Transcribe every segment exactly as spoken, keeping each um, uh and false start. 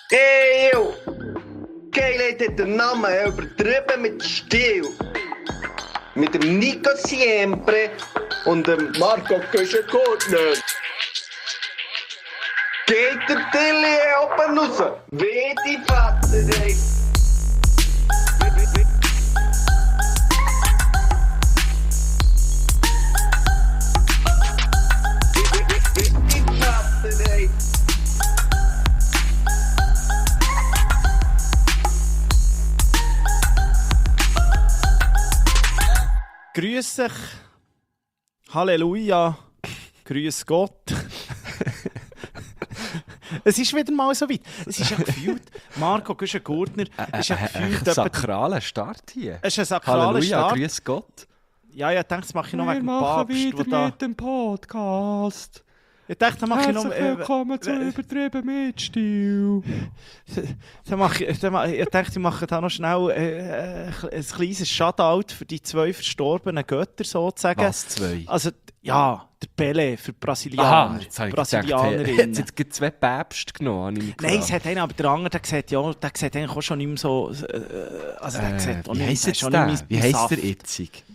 Eeuw! Geilheit hat den Namen übertrieben mit Stil. Mit dem Nico Siempre und dem Marco Köschen-Gurtner. Geht der Tilly oben raus, wie die Vaterei. Grüß dich, Halleluja, grüß Gott. Es ist wieder mal so weit. Es ist ja gefühlt, Marco Köschen-Gurtner ist ja gefühlt... Ein sakraler Start hier. Es ist ein sakraler Halleluja, Start. grüß Gott. Ja, ich dachte, das mache ich noch Wir wegen dem machen Papst. wieder Da, mit dem Podcast. ich dachte, das mache ich noch... Herzlich willkommen zu äh, Übertrieben mit Stil. Dann mache ich, dann mache, ich dachte, ich mache da noch schnell äh, ein kleines Shoutout für die zwei verstorbenen Götter sozusagen. Was, zwei? Also, ja, der Pelé für Brasilianer. Aha, jetzt habe ich gedacht, Brasilianerinnen. jetzt gibt es zwei Päpste genommen. habe ich mich Nein, es gefragt. hat einen, aber der andere, der sieht, ja, der sieht eigentlich auch schon nicht mehr so... Äh, also der Äh, sieht auch wie nicht, heisst der jetzt ist auch der? nicht mehr Wie im heisst Saft. der Itzig?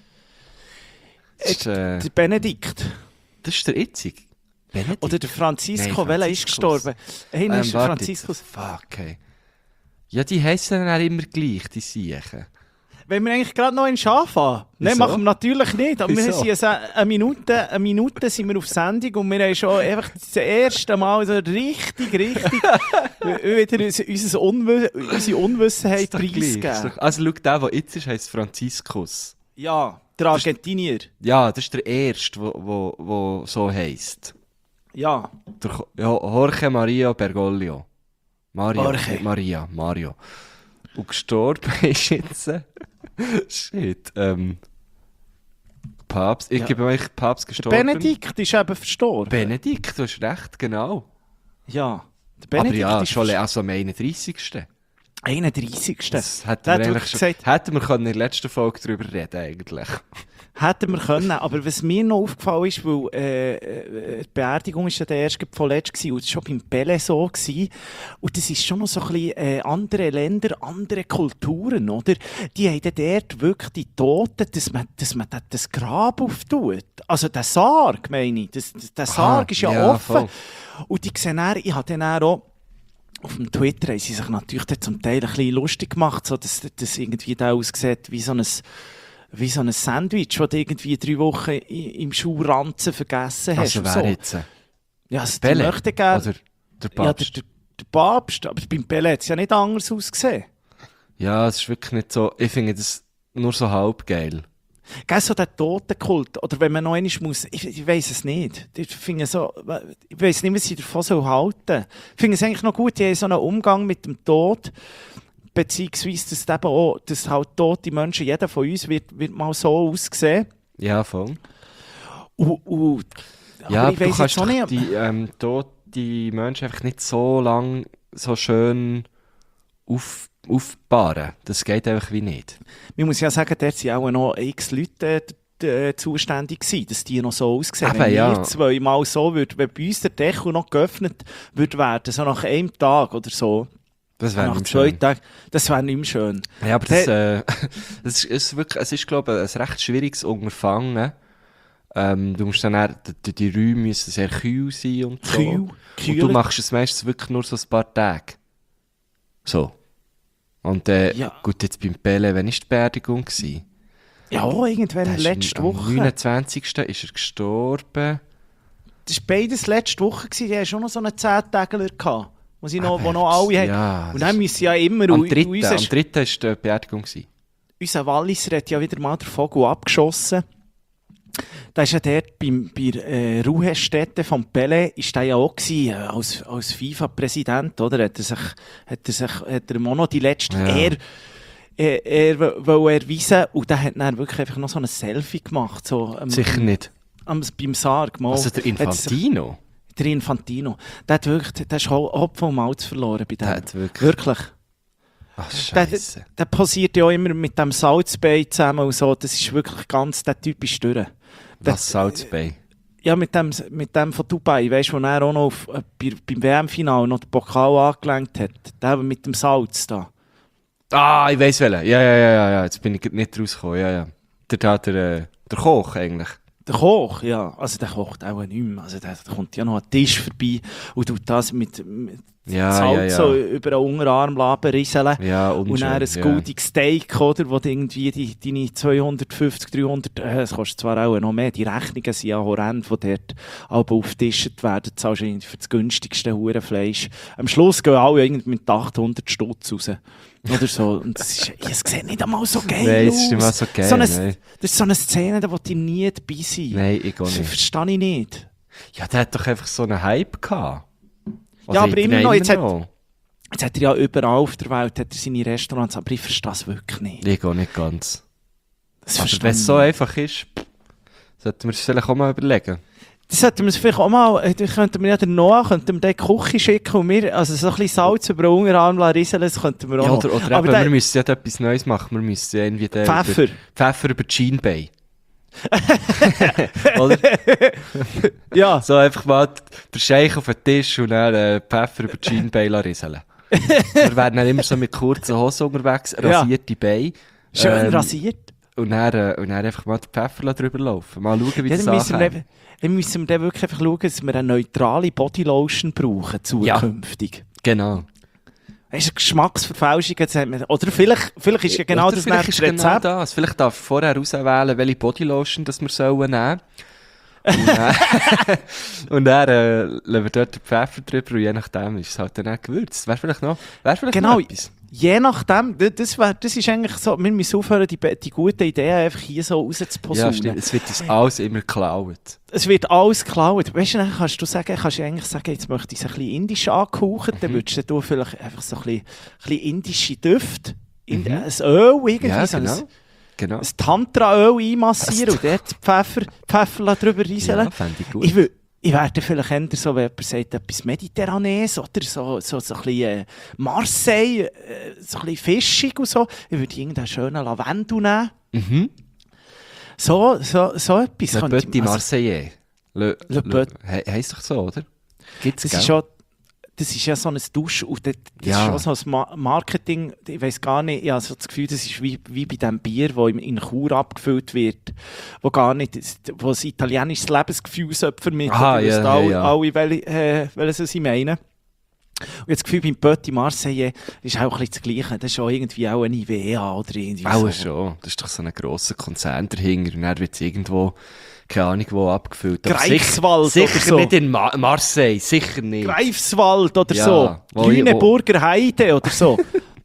Das ist, äh, Der Benedikt. das ist der Itzig. Benedikt? Oder der Francisco, Nein, welcher ist Franziskus. gestorben? Einer Ähm, ist der warte Franziskus. jetzt. Fuck, okay. Ja, die heissen dann auch immer gleich, die Siechen. Wenn wir eigentlich gerade noch einen anfangen? Nein, Wieso? machen wir natürlich nicht. Aber wir Wieso? sind eine, eine, Minute, eine Minute sind wir auf Sendung und wir haben schon einfach das erste Mal so richtig, richtig wieder unser, unser Unwi unsere Unwissenheit Ist doch gleich, ist preisgeben. doch- Also schau, der, der jetzt ist, heisst Franziskus. Ja, der Argentinier. Ja, das ist der Erste, der wo, wo so heisst. Ja. Der Jo- ja, Jorge Maria Bergoglio. Mario, Jorge. nicht Maria, Mario. Und gestorben ist jetzt... äh, Shit, ähm... Papst, ich Ja. gebe euch Papst Der gestorben. Benedikt ist eben verstorben. Benedikt, du hast recht, genau. Ja. Der Benedikt Aber ja, ist schon vers- also am einunddreißigsten einunddreißigsten Das hätten Der wir, hat eigentlich schon, wirklich gesagt- hätten wir können in der letzten Folge darüber reden eigentlich. Hätten wir können, aber was mir noch aufgefallen ist, weil äh, äh, die Beerdigung war ja der erste vorletzt gewesen, und das war schon beim Pelé so gewesen. Und das ist schon noch so ein bisschen äh, andere Länder, andere Kulturen, oder? Die haben dann dort wirklich die Toten, dass man, dass man dort das Grab auftut. Also der Sarg, meine ich. Das, das, der Sarg ist ja, ja, offen. voll. Und die sehen dann, ich habe dann auch auf dem Twitter haben sie sich natürlich dann zum Teil ein bisschen lustig gemacht, so dass das irgendwie da aussieht wie so ein wie so ein Sandwich, das du irgendwie drei Wochen i- im Schuhranzen vergessen hast. Also wer so. jetzt? äh, Ja, also die Pele? möchten gerne... Oder der Ja, der, Papst? der, der Papst, aber beim Pelé hat es ja nicht anders ausgesehen. Ja, es ist wirklich nicht so... Ich finde das nur so halb geil. Gell, so der Totenkult, oder wenn man noch einmal muss, ich, ich weiss es nicht. Ich finde so, ich weiss nicht, was sie davon so halten. Ich finde es eigentlich noch gut, die haben so einen Umgang mit dem Tod, beziehungsweise, dass eben auch, dass halt tote Menschen, jeder von uns wird, wird mal so aussehen. Ja, voll. Und, und, Ja, aber aber ich du weiss kannst jetzt auch doch nicht, ob- die ähm, toten Menschen einfach nicht so lang so schön auf, aufbauen. Das geht einfach wie nicht. Man muss ja sagen, dort sind auch noch x Leute äh, zuständig gewesen, dass die noch so aussehen. Eben, Wenn ja. wir zweimal so würden, wenn bei uns der Deckel noch geöffnet würde werden, so nach einem Tag oder so, Das wäre nach nicht zwei schön. Tagen, das wäre nicht mehr schön. Ja, aber das, äh, das ist, ist wirklich, es ist, glaube ich, ein recht schwieriges Unterfangen. Ähm, du musst dann eher, die, die Räume müssen sehr kühl sein und so. Kühl, Und kühl. du machst es meistens wirklich nur so ein paar Tage. So. Und äh, Ja. gut, jetzt beim Pelé, wann war die Beerdigung? Gewesen? Ja, irgendwann Der ist letzte am Woche. neunundzwanzigsten ist er gestorben. Das war beides letzte Woche. Gewesen. Die hatten schon noch so einen Zehntagler gehabt, wo, sie noch, Ah, wo noch alle haben. ja, Und dann müssen sie ja immer... Am und- dritten, und unser- am dritten war die Beerdigung. Gewesen. Unser Walliser hat ja wieder mal den Vogel abgeschossen. Da ist ja dort beim, bei der äh, Ruhestätte von Pelé, ist der ja auch gewesen, äh, als, als FIFA-Präsident, oder? Hat er sich, hat er sich, hat er ihm auch noch die letzte Ja. Ehre, äh, Ehre wollen erweisen. Und der hat dann wirklich einfach noch so ein Selfie gemacht, so, am, Sicher nicht. am, beim Sarg. Mal. Also der Hat sich- Infantino. Der Infantino. Der hat wirklich, der ist Hopf vom Malz verloren bei dem. Der hat wirklich... Wirklich. Ach, Der, Scheisse. der posiert ja auch immer mit dem Salzbein zusammen und so. Das ist wirklich ganz, der Typ ist durch. Der- Was, Salzbei? Ja, Ja, mit dem, mit dem von Dubai, weißt du, wo er auch noch auf, äh, bei, beim W M-Final noch den Pokal angelenkt hat. Der mit dem Salz da. Ah, ich weiss welchen. Ja, ja, ja, ja, ja. Jetzt bin ich nicht rausgekommen. Ja, ja. Der, der, der, äh, der Koch eigentlich. Der Koch, ja. Also der kocht auch nicht mehr. Also der, der kommt ja noch an den Tisch vorbei und tut das mit, mit Ja, Salz ja, ja. so über den Unterarm rieseln. Ja, Und unschön. dann ein ja. goldiges Steak, oder, wo du irgendwie die, deine zweihundertfünfzig, dreihundert, äh, das kostet zwar auch noch mehr, die Rechnungen sind ja horrend, die dort aber aufgetischt werden, zahlst du irgendwie für das günstigste Hurenfleisch. Am Schluss gehen alle irgendwie mit achthundert Stutz raus. Oder so. Und das ist, es sieht nicht einmal so geil Nein, aus. es ist nicht mal so geil, So eine, nein. das ist so eine Szene, da will ich nie dabei sein. Nein, ich auch Das nicht. verstehe ich nicht. Ja, der hat doch einfach so einen Hype gehabt. Ja, aber hat immer er noch, jetzt hat- noch. Jetzt hat er ja überall auf der Welt hat er seine Restaurants, aber ich verstehe das wirklich nicht. Ich auch nicht ganz. Das Also, verstehe wenn ich es so nicht. einfach ist, sollten wir es vielleicht auch mal überlegen. Das sollten wir uns vielleicht auch mal, äh, könnten wir ja den Noah, könnten wir den in die Küche schicken und wir, also so ein bisschen Salz über den Unterarm rieseln, das könnten wir auch Ja, noch. oder, oder Aber eben, der- wir müssen ja etwas Neues machen. Wir müssen ja irgendwie den Pfeffer. Über, Pfeffer über die Jeanbay. Oder? Ja, So einfach mal der Scheich auf den Tisch und dann äh, Pfeffer über die Jeanbay rieseln. Wir werden dann immer so mit kurzen Hosen unterwegs, Ja. rasierte Beine. schön Ähm, rasiert. Und dann, äh, und dann einfach mal den Pfeffer drüber laufen. Mal schauen, wie Ja, das dann müssen wir, ankommt. eben, dann müssen wir dann wirklich einfach schauen, dass wir eine neutrale Bodylotion brauchen, zukünftig. Genau. Weißt du, Geschmacksverfälschung, jetzt hat man, oder vielleicht, vielleicht ist ja genau Oder das vielleicht nächste ist genau Rezept. das. Vielleicht darf ich vorher auswählen, welche Bodylotion das wir sollen nehmen. Und dann, und dann äh, lassen wir dort den Pfeffer drüber und je nachdem ist es halt dann auch gewürzt. Wäre vielleicht noch, wäre vielleicht Genau. noch etwas. Je nachdem, d- das, wär, das ist eigentlich so, wir müssen aufhören, die, be- die guten Ideen einfach hier so Ja, rauszuposaunen. stimmt. Es wird uns alles immer geklaut. Es wird alles geklaut. Weißt du, dann kannst du sagen, kannst du eigentlich sagen, jetzt möchte ich es ein bisschen indisch angehaucht, Mhm. dann würdest du vielleicht einfach so ein bisschen, ein bisschen indische Düfte, in, ein Öl irgendwie, Mhm. Ja, so genau. ein, genau. ein Tantra-Öl einmassieren und dort Pfeffer, Pfeffer drüber rieseln. Ja, fände ich gut. Ich, will, ich werde vielleicht eher so, wenn jemand sagt, etwas Mediterranes oder so, so, so ein bisschen äh, Marseille, äh, so ein bisschen fischig und so. Ich würde irgendeinen schönen Lavendel nehmen. Mhm. So, so, so etwas. Le könnte ich- Petit also, Marseillais. Le, Le le, Petit- he, heisst doch so, oder? Gibt's, Das gell? ist, schon, das ist ja so ein Dusch und das, das Ja. ist schon so ein Ma- Marketing, ich weiß gar nicht, ich habe so das Gefühl, das ist wie, wie bei dem Bier, das in, in Chur abgefüllt wird, wo gar nicht, wo das italienisches Lebensgefühl sollte vermitteln Aha, sollte, ja, ja, ja, alle, ja. alle welche, äh, welche sie meinen. Und jetzt das Gefühl, beim Petit Marseille ist auch ein bisschen das Gleiche, das ist auch irgendwie auch eine Nivea oder irgendwie Auch so. schon. Das ist doch so ein grosser Konzern dahinter. Und dann wird es irgendwo, keine Ahnung, wo abgefüllt. Aber Greifswald sicher, oder sicher so. nicht in Ma Marseille, sicher nicht. Greifswald oder Ja, so, wo ich- wo- Lüneburger Heide oder so.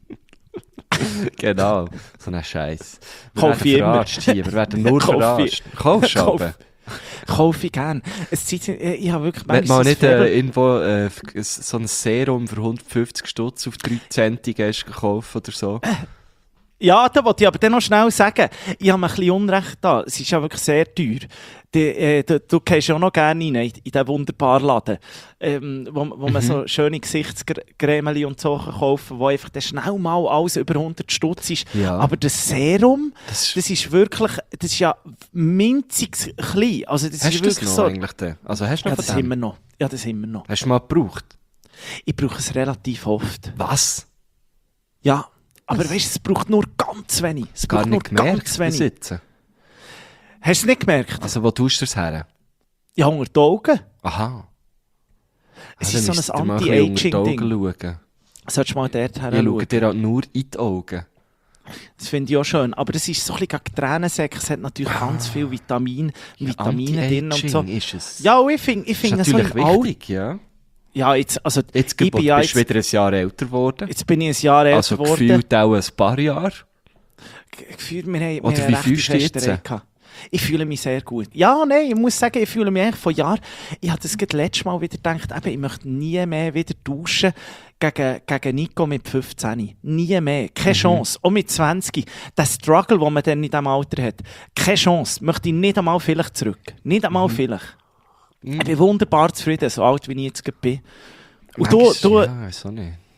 Genau, so ein Scheiß. Wir Kauf werden ich immer. verarscht hier, wir werden nur Kauf ich- verarscht. Kaufst du Kauf- aber? Kaufe ich gerne. Es zieht, ich, ich habe wirklich Wenn du mal manchmal nicht so ein Faible- äh, irgendwo äh, f- so ein Serum für hundertfünfzig Stutz auf drei Cent hast gekauft oder so. Ja, da wollte ich aber dann noch schnell sagen, ich habe mir ein bisschen Unrecht da. Es ist ja wirklich sehr teuer. Die, äh, du, du gehst ja auch noch gerne rein in, in diesen wunderbaren Laden, ähm, wo, wo man so schöne Gesichtscremeli und so kann kaufen, wo einfach dann schnell mal alles über hundert Stutz ist. Ja. Aber das Serum, Das- das ist wirklich, das ist ja minzig klein. Also das Hast ist du das wirklich noch so. eigentlich denn? Also hast du Ja, noch das von haben dem? wir noch. Ja, das haben wir noch. Hast du mal gebraucht? Ich brauche es relativ oft. Was? Ja, aber weißt du, es braucht nur ganz wenig. Es Gar braucht nur nicht gemerkt ganz bis wenig. jetzt. Hast du es nicht gemerkt? Also wo tust du das her? Ja, unter die Augen. Aha. Es Ah, ist dann so müsst ein ihr mal bisschen unter die Anti-Aging-Ding. Augen schauen. Solltest du mal dort her Ich schaue schauen. dir halt nur in die Augen. Das finde ich auch schön. Aber es ist so ein bisschen gegen die Tränensäcke. Es hat natürlich ganz viel Vitamin, Vitamine drin und so. Anti-Aging ist es. Ja, und ich finde ich Das find ist so natürlich im Alter... wichtig, ja. Ja, jetzt, also, Jetzt ich bist bin du ja jetzt, wieder ein Jahr älter geworden. jetzt bin ich ein Jahr älter Also geworden. gefühlt auch ein paar Jahre. Gefühlt, wir haben, wir Oder haben wie eine fühlst du rechte dich Festerei jetzt? gehabt. Ich fühle mich sehr gut. Ja, nein, ich muss sagen, ich fühle mich eigentlich von Jahren. Ich habe das gerade letztes Mal wieder gedacht, eben, ich möchte nie mehr wieder tauschen gegen, gegen Nico mit fünfzehn. Nie mehr. Keine Mhm. Chance. Auch mit zwanzig. Der Struggle, den man dann in diesem Alter hat. Keine Chance. Möchte ich nicht einmal vielleicht zurück. Nicht einmal Mhm. vielleicht. Ich bin wunderbar zufrieden, so alt wie ich jetzt gerade bin. Und du, Manchmal- du, Ja, wieso nicht?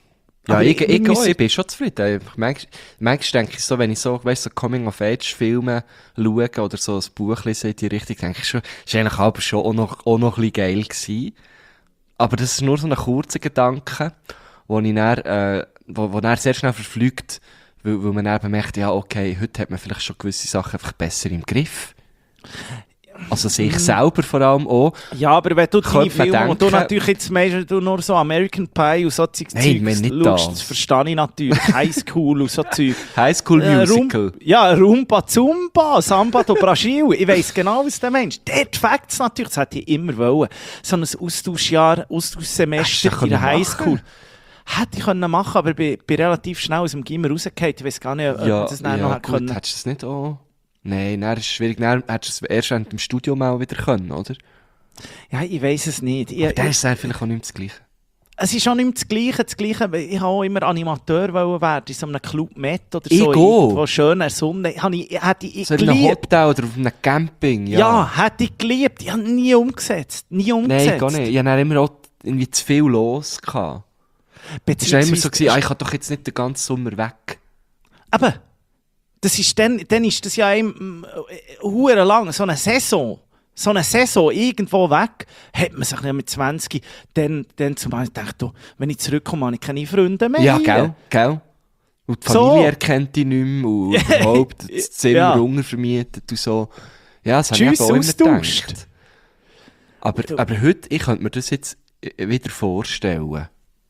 Ja, Aber ich, wir ich, ich, müssen- ich bin schon zufrieden. Manchmal, manchmal denke ich so, wenn ich so, weißt, so Coming-of-Age-Filme schaue oder so ein Buch lese in die Richtung, denke ich schon, ist eigentlich aber schon auch noch, auch noch ein bisschen geil gewesen. Aber das ist nur so ein kurzer Gedanke, wo ich dann, äh, wo, wo dann sehr schnell verfliegt, weil, weil man dann bemerkt, ja, okay, heute hat man vielleicht schon gewisse Sachen einfach besser im Griff. Also sich selber vor allem auch. Ja, aber wenn du deine Könnte man Filme, und du denken- natürlich jetzt meinst, du nur so American Pie und so Zeug Nein, Zeug ich meine nicht schaust, das. das verstehe ich natürlich. High School und so Zeug. High School Äh, Musical. Rum, ja, Rumba Zumba, Samba do Brasil. Ich weiss genau, was der Mensch. Dort Facts natürlich, das hätte ich immer wollen. So ein Austauschjahr, Austauschsemester Hast du in der können Highschool. machen? Hätte ich können machen, aber ich bin, bin relativ schnell aus dem Gimmer rausgefallen. Ich weiss gar nicht, ob Ja, man das dann ja noch hätte gut, können. hättest du das nicht auch? Nein, dann ist es schwierig. Dann hättest du es erst während dem Studium mal wieder können, oder? Ja, ich weiss es nicht. Ich, Aber dann ich, ist es dann vielleicht auch nicht mehr das Gleiche. es ist auch nicht mehr das Gleiche. Das Gleiche, weil ich habe auch immer Animateur wollen werden, in so einem Club Med oder Ich so. auch. Irgendwo schön in der Sonne. Habe ich, hätte ich So in einem geliebt. Hotel oder auf einem Camping, ja. Ja. hätte ich geliebt. Ich habe nie umgesetzt. Nie umgesetzt. Nein, gar nicht. Ich hatte dann immer auch irgendwie zu viel los. Gehabt. Es war immer so, gewesen, ah, ich kann doch jetzt nicht den ganzen Sommer weg. Aber das ist dann, dann ist das ja im hure lang so eine Saison. So eine Saison irgendwo weg, hat man sich ja mit zwanzig dann, dann zum Beispiel gedacht, oh, wenn ich zurückkomme, habe ich keine Freunde mehr. Ja, hier. gell, gell. Und die So. Familie erkennt dich nicht mehr und überhaupt das Zimmer Ja. untervermietet und so. Ja, das habe ich Tschüss, eben auch immer austauscht. gedacht. Aber, Du- aber heute, ich könnte mir das jetzt wieder vorstellen.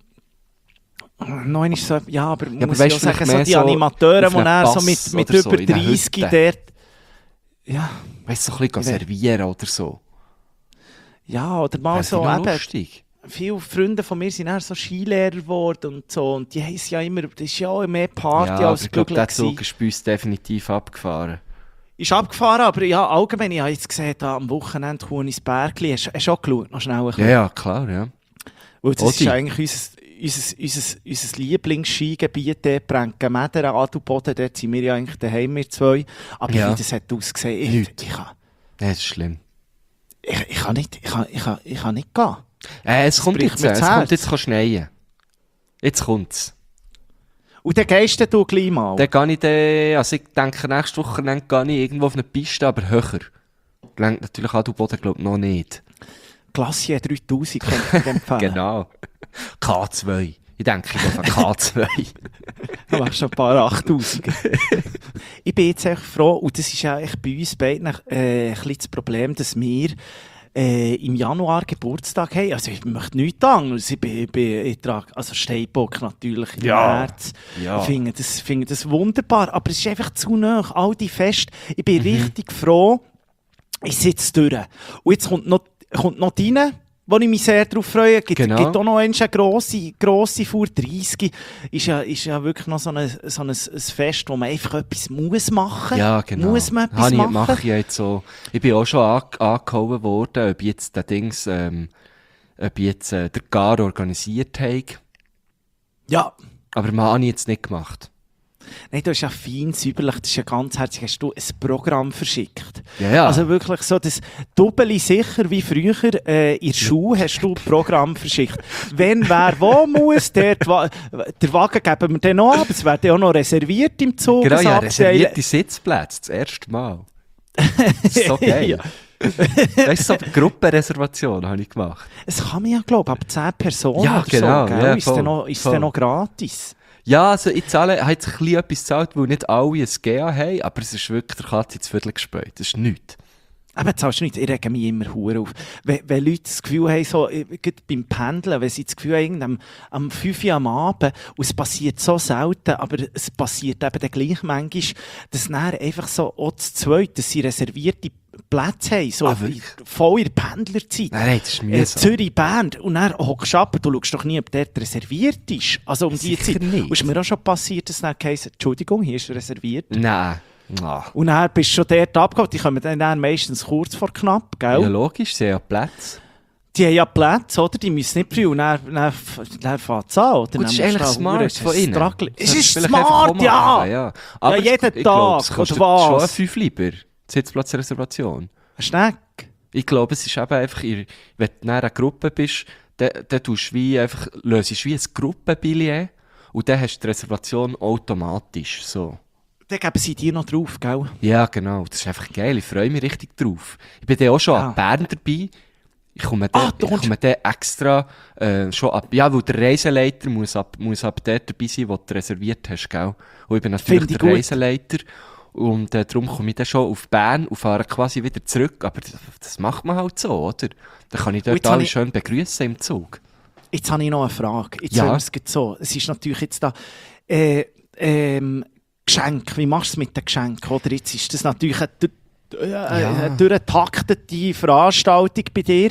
Nein, ist so, ja, aber aber muss weißt ich du, auch sagen, vielleicht so mehr die so Animateure, auf die einem dann so Pass mit, mit oder so, über in den dreißig Hütten. dort... Ja, Weißt du, so ein bisschen Ich servieren oder so. ja, oder mal Wäre so vielleicht eben... lustig. Viele Freunde von mir sind dann so Skilehrer geworden und so. Und die heissen ja immer, das ist ja auch mehr Party Ja, aber als ich glaube, der glücklich. Zug ist bei uns definitiv abgefahren. Ist abgefahren, aber ja, allgemein, ich habe jetzt gesehen, da am Wochenende Kuhn ins Bergli. Hast hast du auch geschaut? Noch schnell ein Ja, bisschen? ja, klar, ja. Weil das ist Odi. eigentlich unser, unser, unser, unser Lieblingsskigebiet, dort Brenken-Medern, Adelboden, dort sind wir ja eigentlich daheim, wir zwei. Aber Ja. wie das hat ausgesehen, ich, Nicht. ich, kann, Ja, das ist schlimm. ich, ich kann nicht, ich kann, ich kann, ich kann nicht gehen. Äh, es kommt bricht jetzt, mir äh, das es kommt Herz. jetzt kann schneien. Jetzt kommt's. Und dann gehst du gleich mal. Dann gehe ich dann, also ich denke, nächste Woche gehe ich irgendwo auf eine Piste, aber höher. Gelenkt natürlich an, du Boden, glaube ich, noch nicht. Glacier dreitausend könnte ich dir empfehlen. Genau. K zwei. Ich denke, ich gehe auf K zwei. Du machst schon ein paar achttausend. Ich bin jetzt echt froh, und das ist ja echt bei uns beiden äh, ein bisschen das Problem, dass wir äh, im Januar Geburtstag haben. Also ich möchte nichts anderes. Ich, bin, ich, bin, ich trage also Steinbock natürlich im Ja. Herz. Ja. Ich finde das, finde das wunderbar, aber es ist einfach zu nah, all die Fest. Ich bin Mhm. richtig froh, ich sitze durch. Und jetzt kommt noch, kommt noch rein, wo ich mich sehr darauf freue. Gibt, Genau. gibt auch noch eine grosse, grosse vor dreißig. Ist ja, ist ja wirklich noch so ein, so ein, ein Fest, wo man einfach etwas muss machen. Ja, genau. Muss man etwas Habe ich, machen? mache ich jetzt so. Ich bin auch schon an, angehauen worden, ob ich jetzt den Dings, ähm, ob ich jetzt äh, der Gar organisiert habe. Ja. Aber das habe ich jetzt nicht gemacht. Nein, du hast ja fein säuberlich, das ist ja ganz herzig, hast du ein Programm verschickt. Ja, ja. Also wirklich so das Doppeli sicher wie früher äh, in der Schule hast du Programm verschickt. Wenn wer wo muss, der, der Wagen geben wir dann noch ab, es wird ja auch noch reserviert im Zug. Genau, ein ja, Abteil. reservierte Sitzplätze, das erste Mal. Das ist so geil. Ja. Das ist so eine Gruppenreservation, habe ich gemacht. Es kann man ja, glaube ich, ab zehn Personen Ja, oder genau, so, gell? ja, ist voll, dann noch, ist voll. dann noch gratis. Ja, also ich zahle, habe jetzt ein bisschen etwas gezahlt, weil nicht alle ein G A haben, aber es ist wirklich der Katze ins Viertel gespäut. Das ist nichts. Aber jetzt zahlst du nicht, ich rege mich immer hure auf. Wenn, wenn Leute das Gefühl haben, so, äh, gerade beim Pendeln, wenn sie das Gefühl haben, am, am fünf Uhr am Abend, und es passiert so selten, aber es passiert eben dann gleich manchmal, dass dann einfach so, auch das Zweite, dass sie reservierte Plätze haben, so Ah, in- wirklich? voll in der Pendlerzeit. Nein, nein, das ist Äh, mühsam. Zürich, Bern. Und dann hockst du ab, du schaust doch nie, ob dort reserviert ist. Also um die Sicher Zeit. nicht. Und es ist mir auch schon passiert, dass dann heisst, Entschuldigung, hier ist reserviert. Nein. Ah. Und dann bist du schon dort abgeholt. Die kommen dann, dann meistens kurz vor knapp, gell? Ja, logisch, sie haben ja Plätze. Die haben ja Plätze, oder? Die müssen nicht früh. Und dann, dann, dann fängt es an, oder? Gut, das ist Dann eigentlich musst du smart da von verdammt ihnen. strugglen. Es Das ist vielleicht einfach auch smart, mal ja! machen, ja. Aber Ja, es- jeden ich glaub, Tag, es kostet oder was? schon fünf Lieber, die Sitzplatzreservation. Ein Schneck. Ich glaube, es ist eben einfach, ihr- wenn du in einer Gruppe bist, dann, dann tust du wie einfach, löst wie ein Gruppenbillett und dann hast du die Reservation automatisch, so. Dann geben sie dir noch drauf, gell? Ja, genau, das ist einfach geil, ich freue mich richtig drauf. Ich bin dann auch schon Ja. an Bern dabei. Ich komme dann, Ah, du ich kommst- komme dann extra äh, schon ab, ja, weil der Reiseleiter muss ab, muss ab dort dabei sein, wo du reserviert hast, gell? Und ich bin natürlich Finde ich der gut. Reiseleiter und äh, darum komme ich dann schon auf Bern und fahre quasi wieder zurück, aber das, das macht man halt so, oder? Dann kann ich Und dort jetzt habe alle ich- schön begrüßen im Zug. Jetzt habe ich noch eine Frage. Jetzt Ja. hören wir es gerade so. Es ist natürlich jetzt da... Äh, ähm, Geschenk. Wie machst du es mit den Geschenken? Oder jetzt ist das natürlich eine, äh, Ja. eine durchgetaktete Veranstaltung bei dir.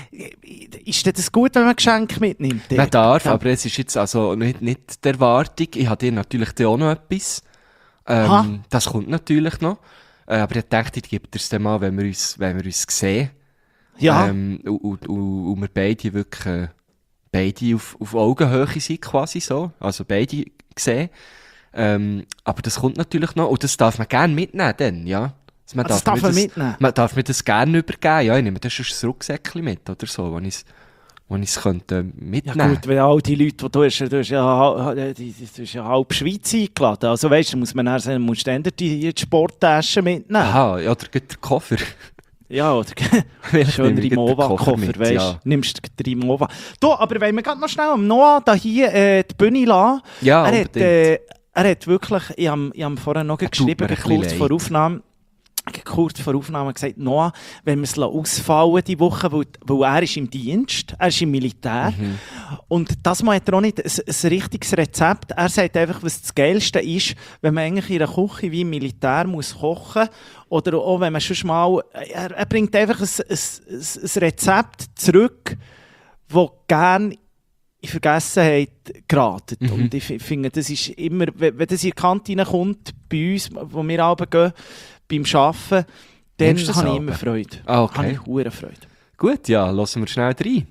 Ist denn das gut, wenn man Geschenke mitnimmt? Man dort? darf, Ja. aber es ist jetzt also nicht, nicht die Erwartung. Ich habe dir natürlich dann auch noch etwas. Aha. Ähm, das kommt natürlich noch. Äh, aber ich dachte, ich gebe dir es dann mal, wenn wir uns, wenn wir uns sehen. Ja. Ähm, und, und, und, und wir beide wirklich äh, beide auf, auf Augenhöhe sind quasi so. Also beide sehen. Ähm, aber das kommt natürlich noch. Und das darf man gerne mitnehmen dann, ja. Also man Ah, das darf mir man mitnehmen? Man darf mir das gerne übergeben. Ja, ich nehme das sonst ein Rucksäckchen mit oder so, wo ich es wo ich es könnte Ja mitnehmen. gut, wenn all die Leute, die du hast, du hast ja, die- die- du hast ja halb Schweiz eingeladen. Also weißt du, muss man dann sagen, musst du dann die, die Sporttasche mitnehmen. Aha, ja, oder geht der Koffer. Ja, oder Vielleicht schön nehme ich gleich den Koffer Rimowa-Koffer, mit, weißt du? ja. Nimmst du den Rimowa. Du, aber wenn wir gerade noch schnell am Noah da hier äh, die Bühne lassen. Ja, er, hat, unbedingt. äh, er hat wirklich, ich habe ich hab vorher noch tut geschrieben, mir ein bisschen kurz vor leid. Aufnahme, kurz vor Aufnahme gesagt, Noah, wenn wir es ausfallen die Woche, weil, weil er ist im Dienst, er ist im Militär. Mhm. Und das mal hat er auch nicht ein, ein richtiges Rezept. Er sagt einfach, was das Geilste ist, wenn man eigentlich in einer Küche wie im Militär muss kochen oder auch wenn man schon mal, er, er bringt einfach ein, ein, ein, ein Rezept zurück, das gerne in Vergessenheit geraten. Mhm. Und ich f- finde, das ist immer, wenn wenn das in die Kantine kommt, bei uns, wo wir runtergehen, beim Arbeiten, dann Nimmst du das habe ich runter? immer Freude. Ah, okay. Habe ich hure Freude. Gut, ja, lassen wir schnell rein.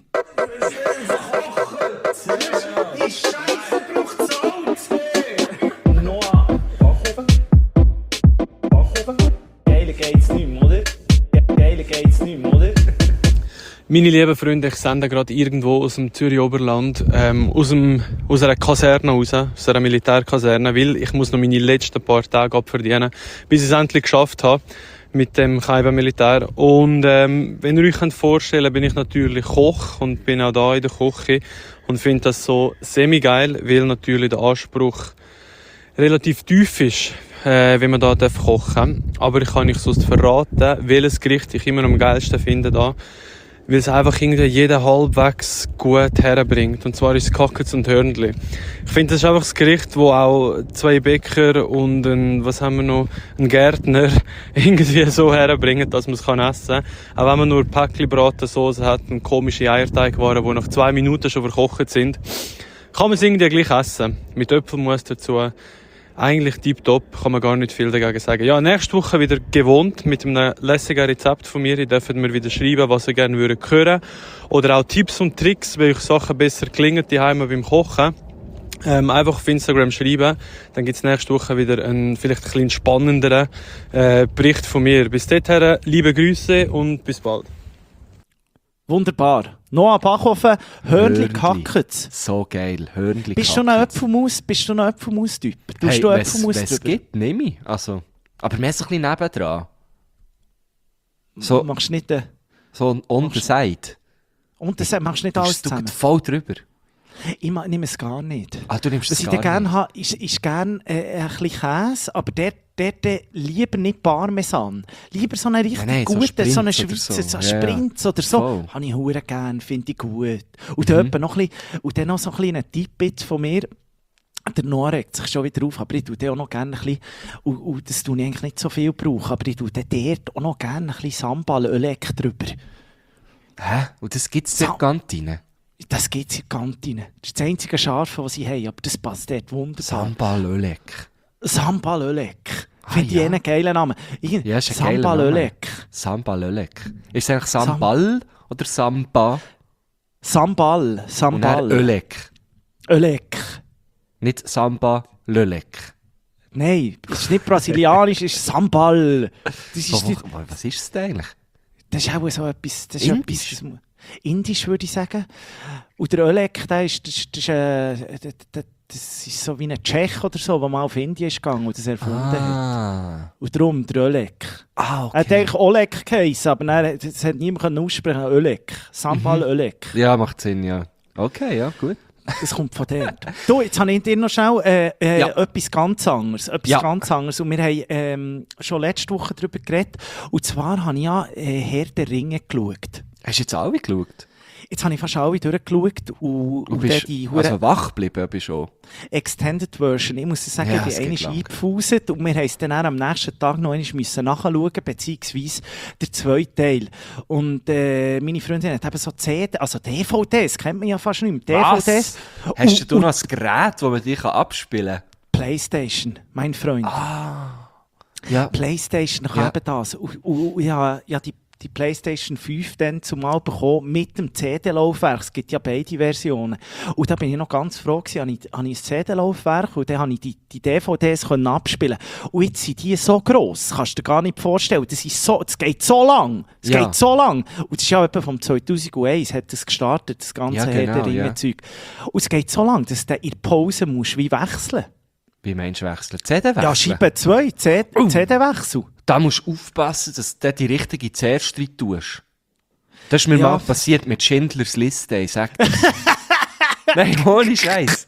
Noah, Backofen. Backofen. Geiler geht's nicht mehr, oder? Geiler geht's nicht mehr, oder? Meine lieben Freunde, ich sende gerade irgendwo aus dem Zürich Oberland, ähm, aus, dem, aus einer Kaserne raus, aus einer Militärkaserne, weil ich muss noch meine letzten paar Tage abverdienen, bis ich es endlich geschafft habe mit dem Kaiba-Militär. Und ähm, wenn ihr euch könnt vorstellen, bin ich natürlich Koch und bin auch da in der Küche und finde das so semi-geil, weil natürlich der Anspruch relativ tief ist, äh, wenn man da darf kochen. Aber ich kann nicht sonst verraten, welches Gericht ich immer am geilsten finde da. Weil es einfach irgendwie jeder halbwegs gut herbringt. Und zwar ist es Kackets und Hörnli. Ich finde, das ist einfach das Gericht, wo auch zwei Bäcker und ein, was haben wir noch, ein Gärtner irgendwie so herbringen, dass man es kann essen kann. Auch wenn man nur Päckli-Bratensauce hat und komische Eierteigwaren, die nach zwei Minuten schon verkocht sind, kann man es irgendwie gleich essen. Mit Äpfelmus dazu. Eigentlich tiptop, kann man gar nicht viel dagegen sagen. Ja, nächste Woche wieder gewohnt mit einem lässigen Rezept von mir. Ihr dürft mir wieder schreiben, was ihr gerne hören würdet. Oder auch Tipps und Tricks, wie euch Sachen besser gelingen, die Heime beim Kochen. Ähm, einfach auf Instagram schreiben. Dann gibt's nächste Woche wieder einen vielleicht ein bisschen spannenderen äh, Bericht von mir. Bis dahin, liebe Grüße und bis bald. Wunderbar. Noah Backofen, Hörnli Hörnli. Kackets. So geil, Hörnli. Bist du noch ein Äpfelmaus? Bist du noch ein Äpfelmaus-Typ? Tust Hey, du wenn's Äpfelmaus es drüber? gibt, nehme ich. Also, aber mehr so ein bisschen nebendran. So, Machst du nicht den... so on the side. Und das machst du nicht Du alles bist du zusammen? voll drüber. Ich ma- nehme es gar nicht. Ah, du nimmst Was es ich gar dann gerne nicht. habe, ist, ist gerne äh, ein bisschen Käse, aber der, der, der lieber nicht Parmesan. Lieber so einen richtig nein, so guten, so einen Sprinz oder Schweizer, so. so, Ja, ja. Sprinz oder so. Voll. Habe ich hure gerne, finde ich gut. Und, dann etwa noch ein bisschen, und dann noch so ein kleiner Tipp jetzt von mir. Der Noah regt sich schon wieder auf, aber ich tue den auch noch gerne ein bisschen, und, und das tue ich eigentlich nicht so viel brauchen, aber ich tue dann dort auch noch gerne ein bisschen Sambal-Ölek drüber. Hä? Und das gibt es So. in der Kantine? Das gibt es in der Kantine. Das ist das einzige Scharfe, was sie haben, aber das passt dort wunderbar. Sambal Ölek. Sambal Ölek. Ah, Finde ja. ich einen geilen Namen. Ich, Ja, ist ein geiler Sambal Name. Ölek. Sambal Ölek. Ist es eigentlich Sambal oder Samba Sambal. und dann Sambal. Ölek? Ölek. Nicht Samba Lölek. Nein, das ist nicht brasilianisch, das ist Sambal. Das ist, Wo- nicht, wo- Was ist es denn eigentlich? das ist auch so etwas. Das ist Indisch? etwas das, Indisch würde ich sagen. Und der Oleg, der ist, das, das, ist, äh, das, das, das ist so wie ein Tschech oder so, der mal auf Indien ist gegangen und das erfunden Ah. hat. Und darum der Oleg. Ah, Er hat eigentlich Oleg geheißen, aber dann, das hat niemand aussprechen können. Oleg. Sambal Mhm. Oleg. Ja, macht Sinn, ja. Okay, ja, gut. Das kommt von dort. Du, jetzt habe ich dir noch schnell äh, äh, Ja. etwas ganz anderes. Etwas Ja. ganz anderes. Und wir haben ähm, schon letzte Woche darüber geredet. Und zwar habe ich ja äh, Herr der Ringe geschaut. Hast du jetzt alle geschaut? Jetzt habe ich fast alle durchgeschaut. Und, Du und bist dann die also wach geblieben, bist du auch. Extended Version. Ich muss sagen, Ja, ich es bin geht einmal lang. eingepfuset und wir haben es dann auch am nächsten Tag noch einmal müssen nachschauen, beziehungsweise der zweite Teil. Und äh, meine Freundin hat eben so C D, also D V Ds, kennt man ja fast nicht mehr, D V Ds. Hast Und- du und noch ein Gerät, das man dich abspielen Playstation, mein Freund. kann? Ja. Playstation, noch Ja. eben das. Und, und, und ja, ja, die, die Playstation fünf dann zumal bekommen mit dem C D-Laufwerk. Es gibt ja beide Versionen. Und da bin ich noch ganz froh gewesen, habe ich, habe ich ein C D-Laufwerk und dann habe ich die, die D V Ds können abspielen. Und jetzt sind die so gross, kannst du dir gar nicht vorstellen. Das, ist so, das geht so lang. Es Ja. geht so lang. Und das ist ja etwa vom zweitausendeins hat das gestartet, das ganze Ja, Herr genau, der ja. Ringe-Zeug. Und es geht so lang, dass du in der Pause musst wie wechseln. Wie meinst du wechseln? C D wechseln? Ja, Scheibe zwei, C D-Wechsel. Da musst du aufpassen, dass du die richtige zuerst rein tust. Das ist mir Ja. mal passiert mit Schindlers Liste, ich sag dir. Nein, ohne Scheiß.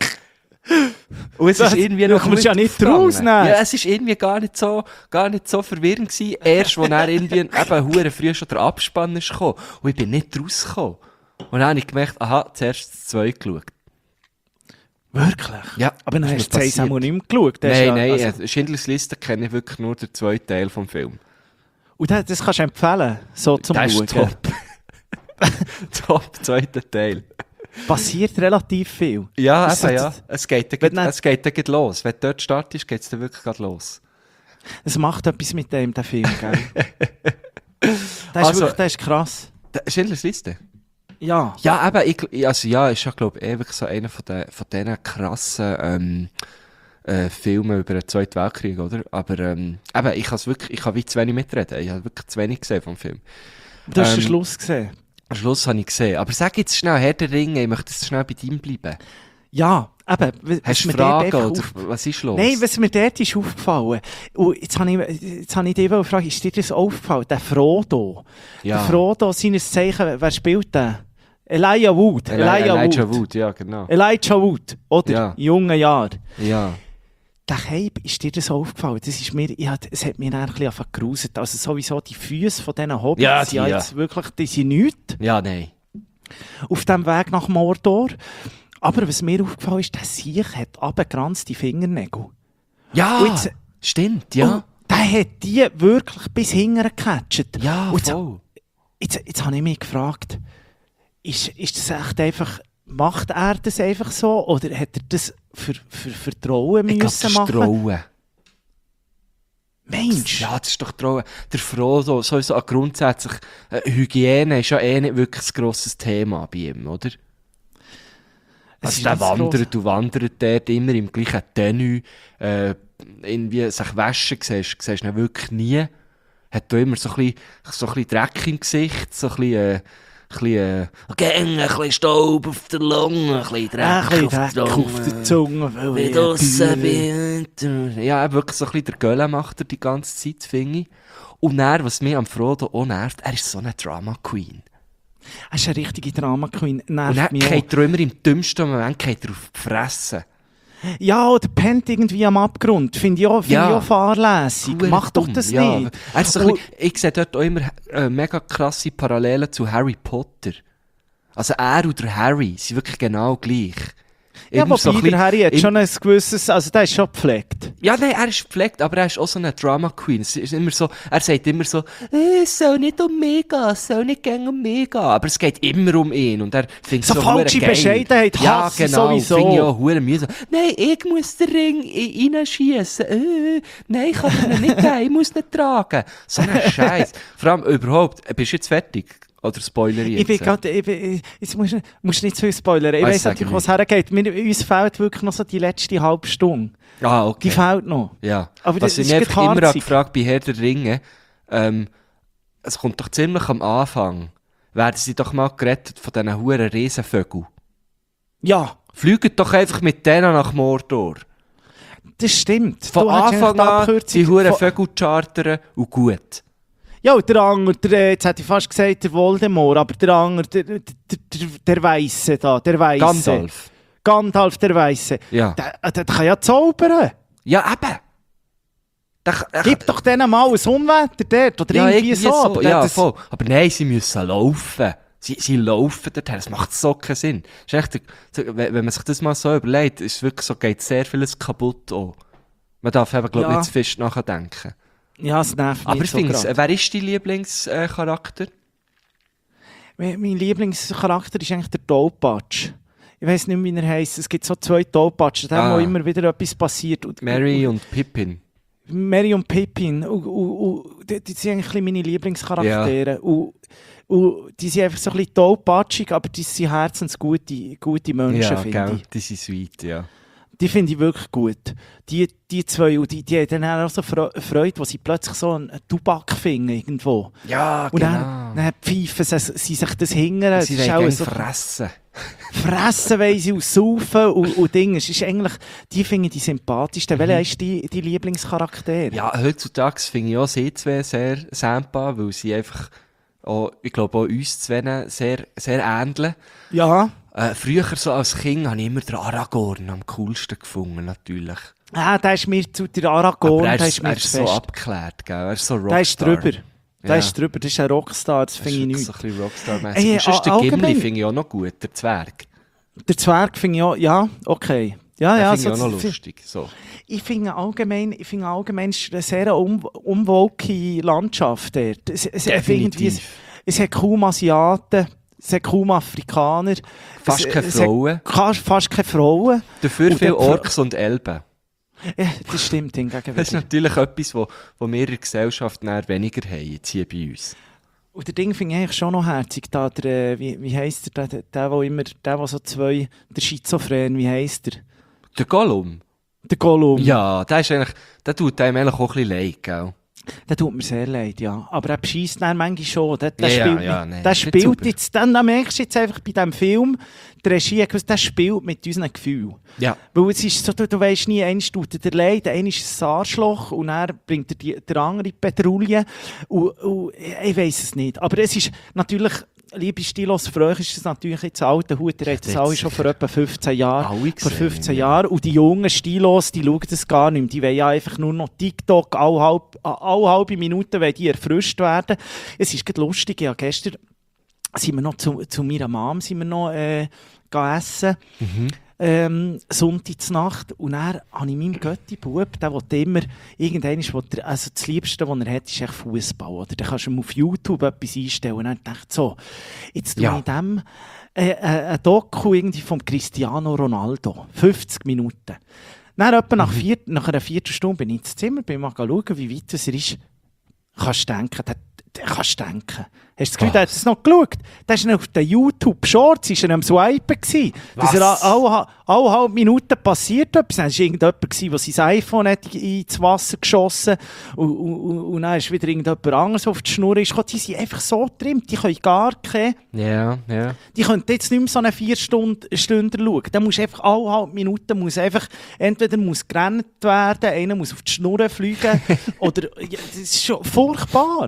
Und es Das- ist irgendwie du noch kommst ja nicht aufgegangen. rausnehmen. Ja, es ist irgendwie gar nicht so, gar nicht so verwirrend gewesen. Erst, als er irgendwie eben hure früh schon der Abspann ist gekommen. Und ich bin nicht rausgekommen. Und dann habe ich gemerkt, aha, zuerst das zwei geschaut. Wirklich? Ja, Aber dann ist hast du mir das einmal passiert. nicht mehr geschaut. Das ist Nein, ja, nein, also- äh, Schindlers Liste kenne ich wirklich nur den zweiten Teil vom Film. Und das, das kannst du empfehlen, so zum Das Schauen. ist top. Top, zweiter Teil. Passiert relativ viel. Ja, Das- eben, das- ja. Es geht, dann Wenn gleich- dann- es geht dann gleich los. Wenn du dort startest, geht es dann wirklich gleich los. Es macht etwas mit dem, der Film, gell? Das ist Also- wirklich, das ist krass. Der Schindlers Liste? Ja. Ja, eben, ich, also ja, ist ja, glaube ich, ewig so einer von, den, von diesen krassen ähm, äh, Filmen über den Zweiten Weltkrieg, oder? Aber ähm, eben, ich kann wirklich, ich kann wie zu wenig mitreden. Ich habe wirklich zu wenig gesehen vom Film. Du hast Ähm, den Schluss gesehen. Am Schluss habe ich gesehen. Aber sag jetzt schnell, Herr der Ringe, ich möchte jetzt schnell bei dir bleiben. Ja, eben. was Hast du mir dort Fragen, einfach oder auf- was ist los? Nein, was mir dort ist aufgefallen. Und jetzt habe ich, jetzt habe ich dich gefragt, ist dir das aufgefallen? Der Frodo. Ja. Der Frodo, seines Zeichen, wer spielt den? Elijah Wood. Eli- Elijah, Elijah Wood. Wood, ja, genau. Elijah Wood, oder? Ja. In jungen Jahren. Ja. Der Cape, ist dir das aufgefallen? Das ist mir, ja, es hat mir dann ein bisschen geruset. Also sowieso die Füße von diesen Hobbits Ja, sind die, ja ja. jetzt wirklich, die sind nichts Ja, nein. auf dem Weg nach Mordor. Aber was mir aufgefallen ist, der Sieg hat abgeranzte Fingernägel. Ja, Und jetzt- stimmt, ja. Und der hat die wirklich bis hinten gecatcht. Ja, Und jetzt, voll. jetzt, jetzt habe ich mich gefragt, ist, ist das echt einfach, macht er das einfach so oder hat er das für, für, für Trauen Ich glaube, müssen das ist machen? Trauen. Mensch! Ja, das ist doch Trauen. Der Frodo, sowieso auch grundsätzlich, äh, Hygiene ist ja eh nicht wirklich ein grosses Thema bei ihm, oder? Es Also ist der nicht so gross. wandert, du wandert dort immer im gleichen Tenue, äh, irgendwie sich waschen, siehst, siehst du ihn wirklich nie. Hat da immer so ein bisschen, so ein bisschen Dreck im Gesicht, so ein bisschen, äh, ein bisschen, äh, Gäng, ein bisschen Staub auf der Lunge, ein bisschen Dreck, Ein bisschen auf, der Dreck auf der Zunge. weil Wie ich draussen Bühne- bin. Ja, eben wirklich so ein bisschen der Gölle macht er die ganze Zeit, finde ich. Und er, was mich am Frodo auch nervt, er ist so eine Drama Queen. Er ist eine richtige Drama-Queen. Und Nervt dann mich auch. geht er immer im dümmsten Moment geht er auf die Fresse. Ja, oder pennt irgendwie am Abgrund. Finde ich auch, find Ja. ich auch fahrlässig. Huere Mach doch dumm, das ja. nicht. Er ist so ein Und- bisschen, ich sehe dort auch immer äh, mega krasse Parallelen zu Harry Potter. Also er und der Harry sind wirklich genau gleich. Ja, Immer wobei so ein bisschen- der Harry hat im- schon ein gewisses, also der ist schon gepflegt. Ja, nein, er ist gepflegt, aber er ist auch so eine Drama Queen. Es ist immer so, er sagt immer so, äh, es soll nicht um mich gehen, es soll nicht gern um mich gehen. Aber es geht immer um ihn und er findet So so falsche hure geil. Bescheidenheit Ja, hasse ich genau, sowieso. finde ich auch hure mühsam. Nein, ich muss den Ring i- reinschiessen. Äh, nein, ich kann ihn nicht geben, ich muss ihn tragen. So ein Scheiß. Vor allem überhaupt, bist du jetzt fertig? Oder Spoiler jetzt? Ich bin gerade, ich bin, jetzt musst du musst nicht zu viel spoilern. Ich Ah, weiss sag natürlich, ich was hergeht. Mir, uns fehlt wirklich noch so die letzte halbe Stunde. Ah, okay. Die fehlt noch. Ja, Aber was das ich ist mich einfach gerade immer harzig. gefragt bei Herr der Ringe, ähm, es kommt doch ziemlich am Anfang, werden sie doch mal gerettet von diesen huren Riesenvögeln. Ja, Fliegt doch einfach mit denen nach Mordor. das stimmt. Von Du hast Anfang eigentlich die an Abkürzung die huren von- Vögel chartern und gut. Ja, und der Anger, der, äh, jetzt hätte ich fast gesagt, der Voldemort, aber der Anger, der, der, der, der Weisse da, der Weisse. Gandalf. Gandalf, der Weisse. Ja. Der, der, der kann ja zaubern. Ja, eben. Der, der, Gib doch denen mal ein Unwetter dort, oder ja, irgendwie so. Aber Ja, das- voll. Aber nein, sie müssen laufen. Sie, sie laufen dorthin. Das macht so keinen Sinn. Das ist echt, so, wenn, wenn man sich das mal so überlegt, ist es wirklich so, geht sehr vieles kaputt auch. Man darf eben, glaube ich, Ja. nicht zu fest nachdenken. Ja, es nervt mich Aber ich so finde, grad. äh, wer ist dein Lieblingscharakter? Mein mein Lieblingscharakter ist eigentlich der Tollpatsch. Ich weiss nicht mehr, wie er heisst. Es gibt so zwei Tollpatschen, dem, Ah. wo immer wieder etwas passiert. Und, Mary und, und Pippin. Mary und Pippin. Und, und, und, die, die sind eigentlich ein bisschen meine Lieblingscharaktere. Und, und die sind einfach so ein bisschen tollpatschig, aber die sind herzensgute gute Menschen, Ja, finde gell, ich. die sind sweet, ja. Die finde ich wirklich gut. Die, die zwei, und die, die haben dann auch so Fre- Freude, wo sie plötzlich so einen Tubak finden irgendwo. Ja, Und genau. dann, dann pfeifen sie, sie sich das hingern. sie Es ist wollen auch gerne so fressen. fressen wollen sie und saufen und, und Dinge. Es ist eigentlich, die finde ich die sympathischsten. Mhm. Welcher ist die, die Lieblingscharakter? Ja, heutzutage finde ich auch sie zwei sehr sampa, weil sie einfach, auch, ich glaube auch uns zwei sehr, sehr ähneln. Ja. Äh, früher so als Kind habe ich immer den Aragorn am coolsten gefunden, natürlich. Ah, der ist mir zu der Aber Aragorn, er der ist, ist mir er zu ist so fest. abgeklärt, gell? Er ist so Rockstar. Der ist drüber. Der Ja. ist drüber, das ist ein Rockstar, das Das finde ich ist nicht. so ein bisschen Rockstar-mäßig. Ey, Und sonst der all- Gimli allgemein- finde ich auch noch gut, der Zwerg. Der Zwerg finde ich auch, ja, okay. Ja, Den ja, finde ich so- auch noch so- lustig. So. Ich finde allgemein, ich finde allgemein es ist eine sehr um, umwolkige Landschaft dort. Es, es, hat irgendwie- es, Definitiv. es hat kaum Asiaten, es hat kaum Afrikaner. Fast es, keine es Frauen. Hat fast, fast keine Frauen. Dafür Und viele der Pro- Orks und Elben. Ja, das stimmt hingegen Das ist wieder. natürlich etwas, wo, wo wir in der Gesellschaft nachher weniger haben, jetzt hier bei uns. Und der Ding finde ich eigentlich schon noch herzig. Da, der, äh, wie, wie heisst der, der, der, der immer, der, der so zwei, der Schizophren, wie heisst der? Der Gollum? Der Gollum. Ja, der ist eigentlich, der tut einem eigentlich auch ein bisschen leid, gell? Der tut mir sehr leid, ja. Aber er bescheisst dann manchmal schon. Der, der Ja, ja, spielt, ja, mit- nein, der ist nicht spielt super. jetzt, dann, dann merkst du jetzt einfach bei diesem Film, der Regie hat gewusst, der spielt mit unseren Gefühlen. Ja. Weil es ist so, du, du weisst nie, einer tut dir leid, einer ist ein Arschloch und er bringt dir die, der andere in die Petrouille. Und, und ich weiss es nicht. Aber es ist natürlich, liebe Stilos, für euch ist es natürlich jetzt ein alter Hut, ihr habt das Jetzt alle schon vor etwa fünfzehn Jahren. Alle Vor gesehen, fünfzehn ja. Jahren. Und die jungen Stilos, die schauen das gar nicht mehr. Die wollen ja einfach nur noch TikTok, alle, halb, alle halbe Minute wollen die erfrischt werden. Es ist gerade lustig, ja, gestern sind wir noch zu, zu meiner Mom sind wir noch, äh, gegangen essen. Mhm. Ähm, Sonntagsnacht. Und dann habe ich meinem Götti-Bub, der will immer, irgendwann ist, will er, also das Liebste, was er hat, ist echt Fußball. Oder dann kannst du ihm auf YouTube etwas einstellen. Und dann dachte ich so, jetzt tue Ja. ich dem äh, äh, ein Doku irgendwie vom Cristiano Ronaldo. fünfzig Minuten. Dann etwa nach, vier, nach einer Viertelstunde bin ich ins Zimmer, bin mal schauen, wie weit es er ist. Kannst du denken, der, der kannst du denken. Hast du das Gefühl, der hat es noch geschaut? Der war auf den YouTube-Shorts, ist er am Swipen gewesen. Dass er Was? alle, alle halbe Minute passiert etwas. Dann war irgendjemand, gewesen, der sein iPhone hat ins Wasser geschossen und, und, und dann ist wieder irgendjemand anderes auf die Schnur ist gekommen. Die sind einfach so drin, die können gar keine... Ja, ja. Die können jetzt nicht mehr so eine vier Stunden Stunden schauen. Da muss einfach alle halbe Minuten muss einfach, entweder muss gerannt werden, einer muss auf die Schnur fliegen oder ja, das ist schon furchtbar.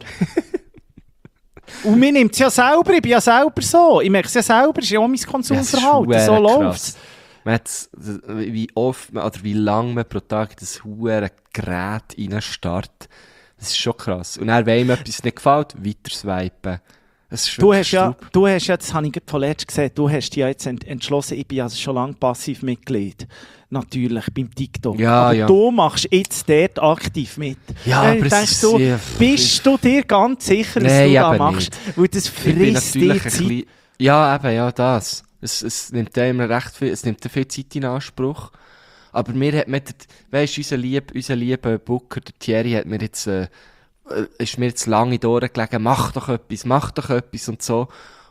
Und mir nimmt es ja selber, ich bin ja selber so. Ich merke es ja selber, das ist ja auch mein Konsumverhalten. Ja, es ist so verdammt läuft krass. es. Man hat's, wie oft man- oder wie lange man pro Tag das hure Gerät reinstarrt. Das ist schon krass. Und dann, wenn ihm etwas nicht gefällt, weiter swipen. Das ist Du wirklich hast, ja, Staub. du hast ja, das habe ich gerade vorletzt gesehen, du hast dich ja jetzt ent- entschlossen, ich bin ja schon lange Passivmitglied. Natürlich, beim TikTok. Ja, aber ja. du machst jetzt dort aktiv mit. Ja, Dann aber es denkst ist du, sehr- bist du dir ganz sicher, was Nein, du da eben machst? Weil das Ich bin frisst dir natürlich ein Zeit. bisschen, ja, eben, ja, das. Es, es nimmt einem recht viel, es nimmt viel Zeit in Anspruch. Aber mir hat mir, weißt du, unser lieb, unser lieber Booker, der Thierry, hat mir jetzt, äh, äh, ist mir jetzt lange in die Ohren gelegen, mach doch etwas, mach doch etwas und so.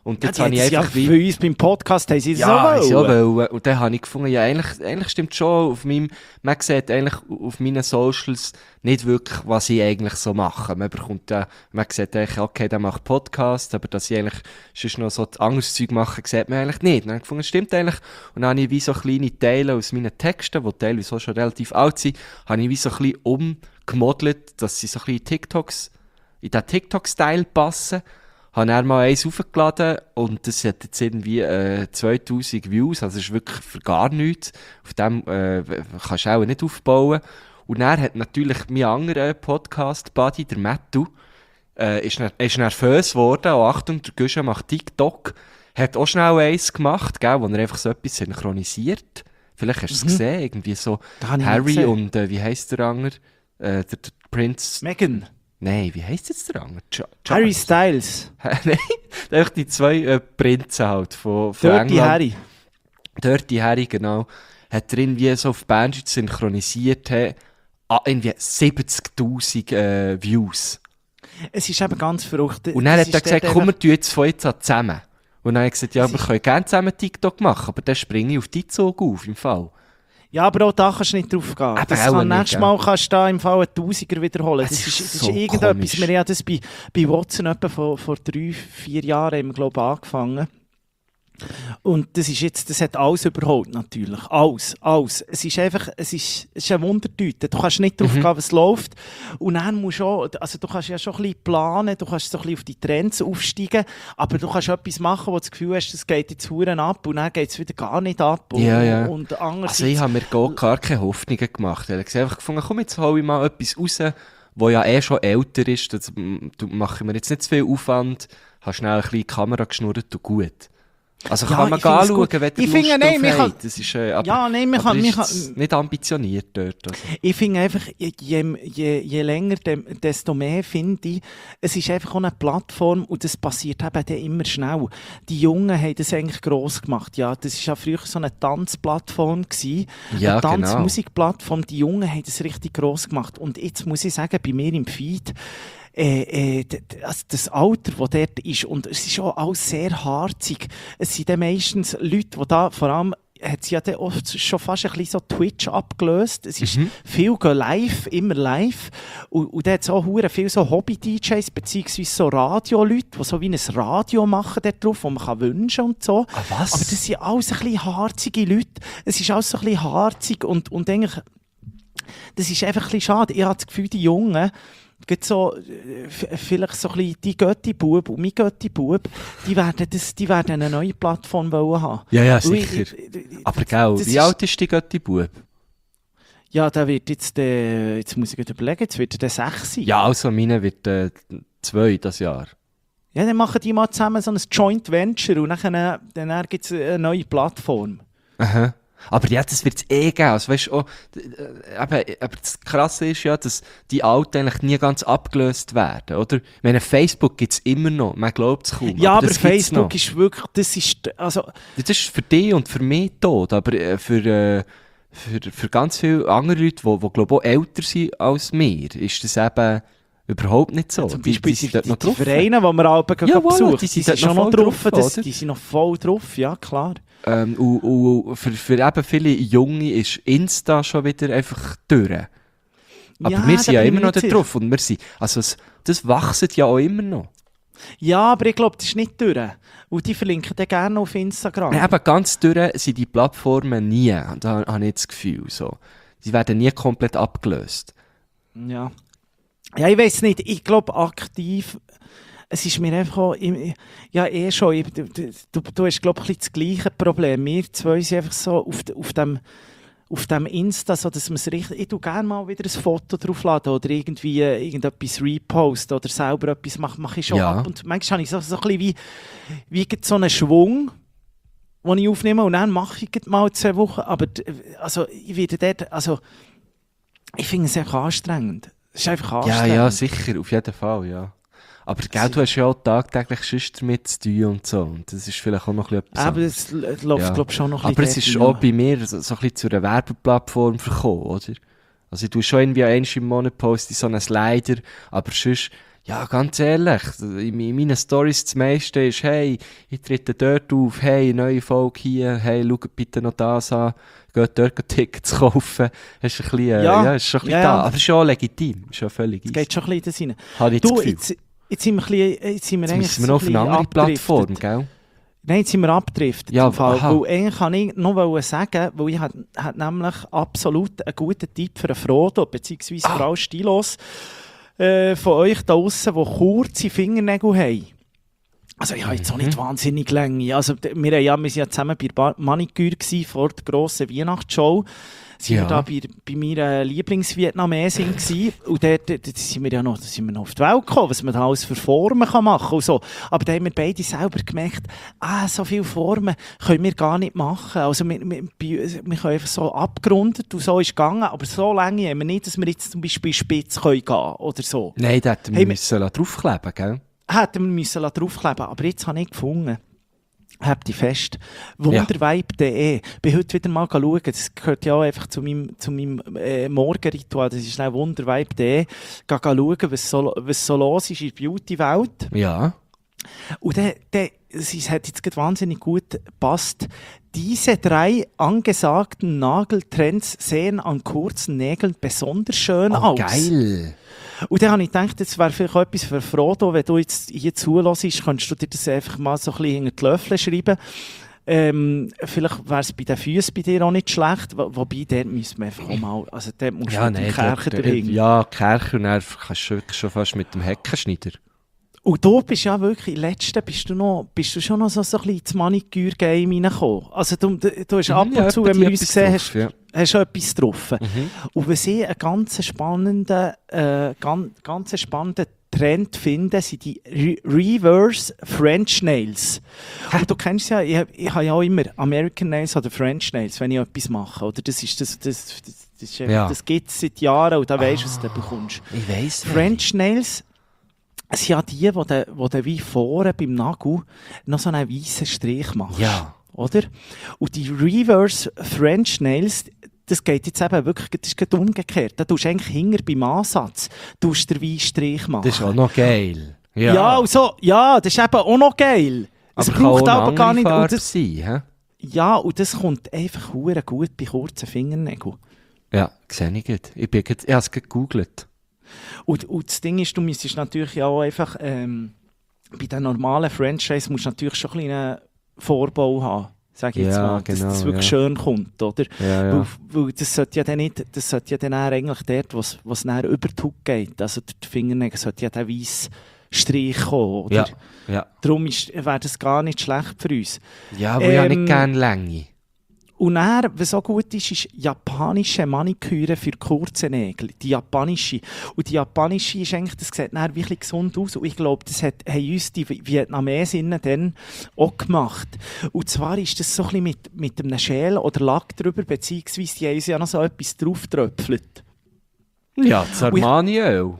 Und Ja, jetzt die habe ich haben es ja einfach wie... für uns beim Podcast haben sie das Ja, auch ich wollen. wollen. Und dann habe ich gefunden, ja, eigentlich, eigentlich stimmt schon, auf meinem, man sieht eigentlich auf meinen Socials nicht wirklich, was ich eigentlich so mache. Man bekommt ja, man sieht eigentlich, okay, der macht Podcast, aber dass ich eigentlich sonst noch so anderes Zeug mache, sieht man eigentlich nicht. Und dann habe ich gefunden, stimmt eigentlich. Und dann habe ich wie so kleine Teile aus meinen Texten, die teilweise auch schon relativ alt sind, habe ich wie so ein bisschen umgemodelt, dass sie so ein bisschen in TikToks, in den TikTok-Style passen. Habe dann mal eins aufgeladen und das hat jetzt irgendwie äh, zweitausend Views, also das ist wirklich für gar nichts. Auf dem äh, kannst du auch nicht aufbauen. Und dann hat natürlich mein anderer Podcast-Buddy, der Mattu, äh, ist, dann, ist nervös geworden. Oh, Achtung, der Guschen macht TikTok. Hat auch schnell eins gemacht, gell, wo er einfach so etwas synchronisiert. Vielleicht hast du es Mhm. gesehen, irgendwie so Da habe ich nicht Harry gesehen. und äh, wie heisst der andere? Äh, der, der Prince... Meghan. Nein, wie heisst jetzt der andere? Cha- Harry Charles. Styles. Nein, einfach die zwei äh, Prinzen halt von, von Dirty England. Harry. Dirty Harry, genau. Hat er irgendwie so auf Bandit synchronisiert, he, ah, irgendwie siebzigtausend äh, Views. Es ist eben ganz verrückt. Und dann Das hat er ist gesagt, dort komm, einfach- wir tun jetzt von jetzt an zusammen. Und dann habe ich gesagt, ja, wir können gerne zusammen TikTok machen, aber dann springe ich auf die Zug auf, im Fall. Ja, aber auch da kannst du nicht drauf gehen. Eben Das auch kann nicht, nächstes gell? Mal kannst du da im Fall einen Tausiger wiederholen. Es Das ist ist, das so ist irgendetwas. komisch. Wir haben ja das bei, bei Watson etwa vor, vor drei, vier Jahren haben wir, glaube ich, angefangen. Und das ist jetzt, das hat alles überholt, natürlich. Alles, alles. Es ist einfach, es ist, es ist eine Wundertüte. Du kannst nicht drauf Mhm. gehen, was läuft. Und dann musst du auch, also du kannst ja schon ein bisschen planen, du kannst so ein bisschen auf die Trends aufsteigen, aber du kannst etwas machen, wo du das Gefühl hast, das geht jetzt verdammt ab und dann geht es wieder gar nicht ab. Und, Ja, ja. und andererseits, Also ich habe mir gar, gar keine Hoffnungen gemacht. Ich habe einfach gefunden, komm, jetzt hole ich mal etwas raus, wo ja eh schon älter ist. Das mm, du mache mir jetzt nicht zu viel Aufwand, habe schnell ein bisschen die Kamera geschnurrt und gut. Also Ja, kann man ich finde es anschauen, gut. wenn ihr Ich Lust finde, nein, drauf man kann- habt. Das ist, äh, aber, ja, nein, man aber kann, ist man kann, jetzt nicht ambitioniert dort. Also. ich finde einfach, je, je, je länger, dem, desto mehr finde ich, es ist einfach auch eine Plattform und das passiert eben dann immer schnell. Die Jungen haben das eigentlich gross gemacht. Ja, das war ja früher so eine Tanzplattform gewesen, Ja, eine genau. Tanzmusikplattform. Die Jungen haben das richtig gross gemacht. Und jetzt muss ich sagen, bei mir im Feed, Äh, äh, d- d- also das Alter, das dort ist, und es ist auch alles sehr harzig. Es sind dann meistens Leute, die da, vor allem, hat sie ja dann oft schon fast ein bisschen so Twitch abgelöst. Es ist Mhm. viel gehen live, immer live. Und, und dann hat es auch hure viel so Hobby-D Js, beziehungsweise so Radio-Leute, die so wie ein Radio machen dort drauf, wo man kann wünschen und so. Ah, was? Aber das sind alles ein bisschen harzige Leute. Es ist alles so ein bisschen harzig und, und eigentlich, das ist einfach ein bisschen schade. Ich habe das Gefühl, die Jungen, gibt so, äh, f- vielleicht so ein bisschen die Götti-Bub und mein Götti-Bub, die werden, das, die werden eine neue Plattform wollen haben. Ja, ja, Und ich- sicher. ich- ich- Aber gell, das wie ist- alt ist die Götti-Bub? Ja, der wird jetzt, äh, jetzt muss ich gerade überlegen, jetzt wird er der sechs sein. Ja, also meine wird äh, zwei das Jahr. Ja, dann machen die mal zusammen so ein Joint Venture und dann, dann gibt es eine neue Plattform. Aha. Aber ja, das wird es eh geben. Also, weißt, auch, äh, eben, aber das Krasse ist ja, dass die Alten eigentlich nie ganz abgelöst werden, oder? Ich meine, Facebook gibt es immer noch, man glaubt es kaum. Ja, aber, das gibt's Facebook noch. ist wirklich, das ist, also, Das ist für dich und für mich tot, aber äh, für, äh, für, für ganz viele andere Leute, die, die glaube ich auch älter sind als wir, ist das eben überhaupt nicht so. zum Beispiel die, die, dort die, noch die drauf. Vereine, die wir alle Ja, ja, voilà, besuchen, die die sind sind, dort schon noch noch voll drauf, drauf, das, oder? die sind noch voll drauf, ja, klar. Ähm, und, und, und für, für eben viele Junge ist Insta schon wieder einfach durch. Aber Ja, wir da sind ja bin ich immer noch nicht da sicher. drauf und wir sind, also es, das wächst ja auch immer noch. Ja, aber ich glaube, das ist nicht durch. Und die verlinken dann gerne auf Instagram. Nein, eben ganz durch sind die Plattformen nie, da habe ich das Gefühl. So. Sie werden nie komplett abgelöst. Ja. Ja, ich weiß nicht. Ich glaube, aktiv. Es ist mir einfach auch, ich- ja, eh schon. Ich, du, du, du hast, glaube ich, das gleiche Problem. Wir zwei sind einfach so auf, de- auf dem. Auf dem Insta, so dass man es richtig. Ich tue gerne mal wieder ein Foto draufladen oder irgendwie äh, irgendetwas reposten oder selber etwas machen, mache ich schon Ja. ab. Und manchmal habe ich so, so ein bisschen wie, wie gerade so einen Schwung, den ich aufnehme und dann mache ich gerade mal zwei Wochen. Aber d- also, ich werde dort, also, ich finde es einfach anstrengend. Es ist einfach Ja, anstrengend. ja, sicher, auf jeden Fall, ja. Aber gell, du hast ja auch tagtäglich sonst damit zu tun und so. Und das ist vielleicht auch noch ein bisschen etwas Aber anderes. es l- läuft, Ja. glaube ich, schon noch ein Aber es bisschen ist dort auch rein. bei mir so, so ein bisschen zu einer Werbeplattform verkommen, oder? Also ich tue schon irgendwie einmal im Monat poste ich so einen Slider, aber sonst, Ja, ganz ehrlich, in, in meinen Storys das meiste ist, hey, ich trete dort auf, hey, neue Folge hier, hey, schaut bitte noch das an, geht dort Tickets kaufen. Das ist ein bisschen, äh, Ja. ja, ist schon ein bisschen Ja, da. ja. Aber es ist schon legitim, ist schon völlig Es easy. geht schon ein bisschen in das rein. Habe ich das Du, Gefühl. jetzt, jetzt sind wir, ein bisschen, jetzt sind wir Jetzt eigentlich müssen wir so noch auf ein eine andere bisschen abgedriftet. Plattform, gell? Nein, jetzt sind wir abgedriftet. Ja, im Fall. aha. Weil eigentlich kann ich noch wollen sagen, weil ich hat, hat nämlich absolut einen guten Tipp für einen Frodo, beziehungsweise Ah. vor allem Stilos äh, von euch da draussen, die kurze Fingernägel haben. Also ich habe jetzt auch nicht Mhm. wahnsinnig lange. Also, d- wir, haben ja, wir waren ja zusammen bei Bar- Manicure gewesen, vor der grossen Weihnachtsshow. Sind Ja. wir da bei, bei meiner Lieblingsvietnamesin gewesen. Und dort, dort sind wir ja noch, da sind wir noch auf die Welt gekommen, was man da alles für Formen kann machen und so. Aber da haben wir beide selber gemerkt, ah, so viele Formen können wir gar nicht machen. Also wir, wir, bei uns- wir können einfach so abgerundet und so ist es gegangen, aber so lange haben wir nicht, dass wir jetzt zum Beispiel spitz können gehen oder so. Nein, da hätten wir Hey, wir- müssen draufkleben, gell? Hätten wir müssen draufkleben, aber jetzt habe ich gefunden. Habt die fest. Wundervibe punkt de. Ich bin heute wieder mal schauen. Das gehört ja auch einfach zu meinem, zu meinem äh, Morgenritual. Das ist schnell wundervibe punkt de. Geh schauen, was so, was so los ist in der Beauty-Welt. Ja. Und der, der, es hat jetzt gerade wahnsinnig gut gepasst. Diese drei angesagten Nageltrends sehen an kurzen Nägeln besonders schön Oh, aus. geil. Und dann habe ich gedacht, das wäre vielleicht auch etwas für Frodo, wenn du jetzt hier zuhörst, kannst du dir das einfach mal so ein bisschen hinter die Löffel schreiben. Ähm, vielleicht wäre es bei den Füßen bei dir auch nicht schlecht, wo, wobei, dort müssen wir einfach auch mal, also dort musst Ja, du mit nein, dem Kercher dort- dahin. ja, Kercher und dann kannst du wirklich schon fast mit dem Heckenschneider. Und du bist ja wirklich, letzte bist du noch, bist du schon noch so, so ein bisschen ins Manicure-Game reingekommen. Also du, du, du hast ab und Mhm, ja, zu, etwa wenn wir die uns etwas gesehen drauf, hast, ja. hast du etwas getroffen. Mhm. Und was ich einen ganz spannenden, äh, ganz, ganz spannenden Trend finde, sind die Re Reverse French Nails. Und du kennst ja, ich, ich habe ja auch immer American Nails oder French Nails, wenn ich etwas mache. Oder das ist das, das, das, das, ist, Ja. das gibt es seit Jahren und da weisst du, was du bekommst. Ich weiss nicht. French Nails sind ja die, die du, wo du wie vorne beim Nagel noch so einen weißen Strich machst. Ja. Oder? Und die Reverse French Nails, das geht jetzt eben wirklich, das ist gerade umgekehrt. Da tust du eigentlich hinter beim Ansatz, tust du den weißen Strich machen. Das ist auch noch geil. Ja, Ja, und so, ja, das ist eben auch noch geil. Es aber kann auch braucht eine aber gar andere nicht. Und Farbe das, sein, hä? ja, und das kommt einfach hure gut bei kurzen Fingernägeln. Ja, sehe ich gut. Ich, bin grad, ich habe es gerade gegoogelt. Und, und das Ding ist, du müsstest natürlich auch einfach, ähm, bei den normalen Franchise musst du natürlich schon ein bisschen einen Vorbau haben, sage ich jetzt Ja, mal, dass genau, das wirklich ja. schön kommt, oder? Ja, ja. Weil, weil das sollte ja dann nicht, das sollte ja dann eher eigentlich dort, wo es näher über die Haut geht, also die Fingernägel, sollte ja der weiße Strich kommen, oder? Ja, ja. Darum wäre das gar nicht schlecht für uns. Ja, aber ich habe Ähm, nicht gerne Länge. Und dann, was so gut ist, ist japanische Maniküre für kurze Nägel. Die japanische. Und die japanische ist eigentlich, das sieht dann wirklich gesund aus. Und ich glaube, das hat, haben uns die Vietnamesinnen dann auch gemacht. Und zwar ist das so ein bisschen mit, mit einem Schäl oder Lack drüber, beziehungsweise die haben uns ja noch so etwas drauf getröpfelt. Ja, das Armani-Öl.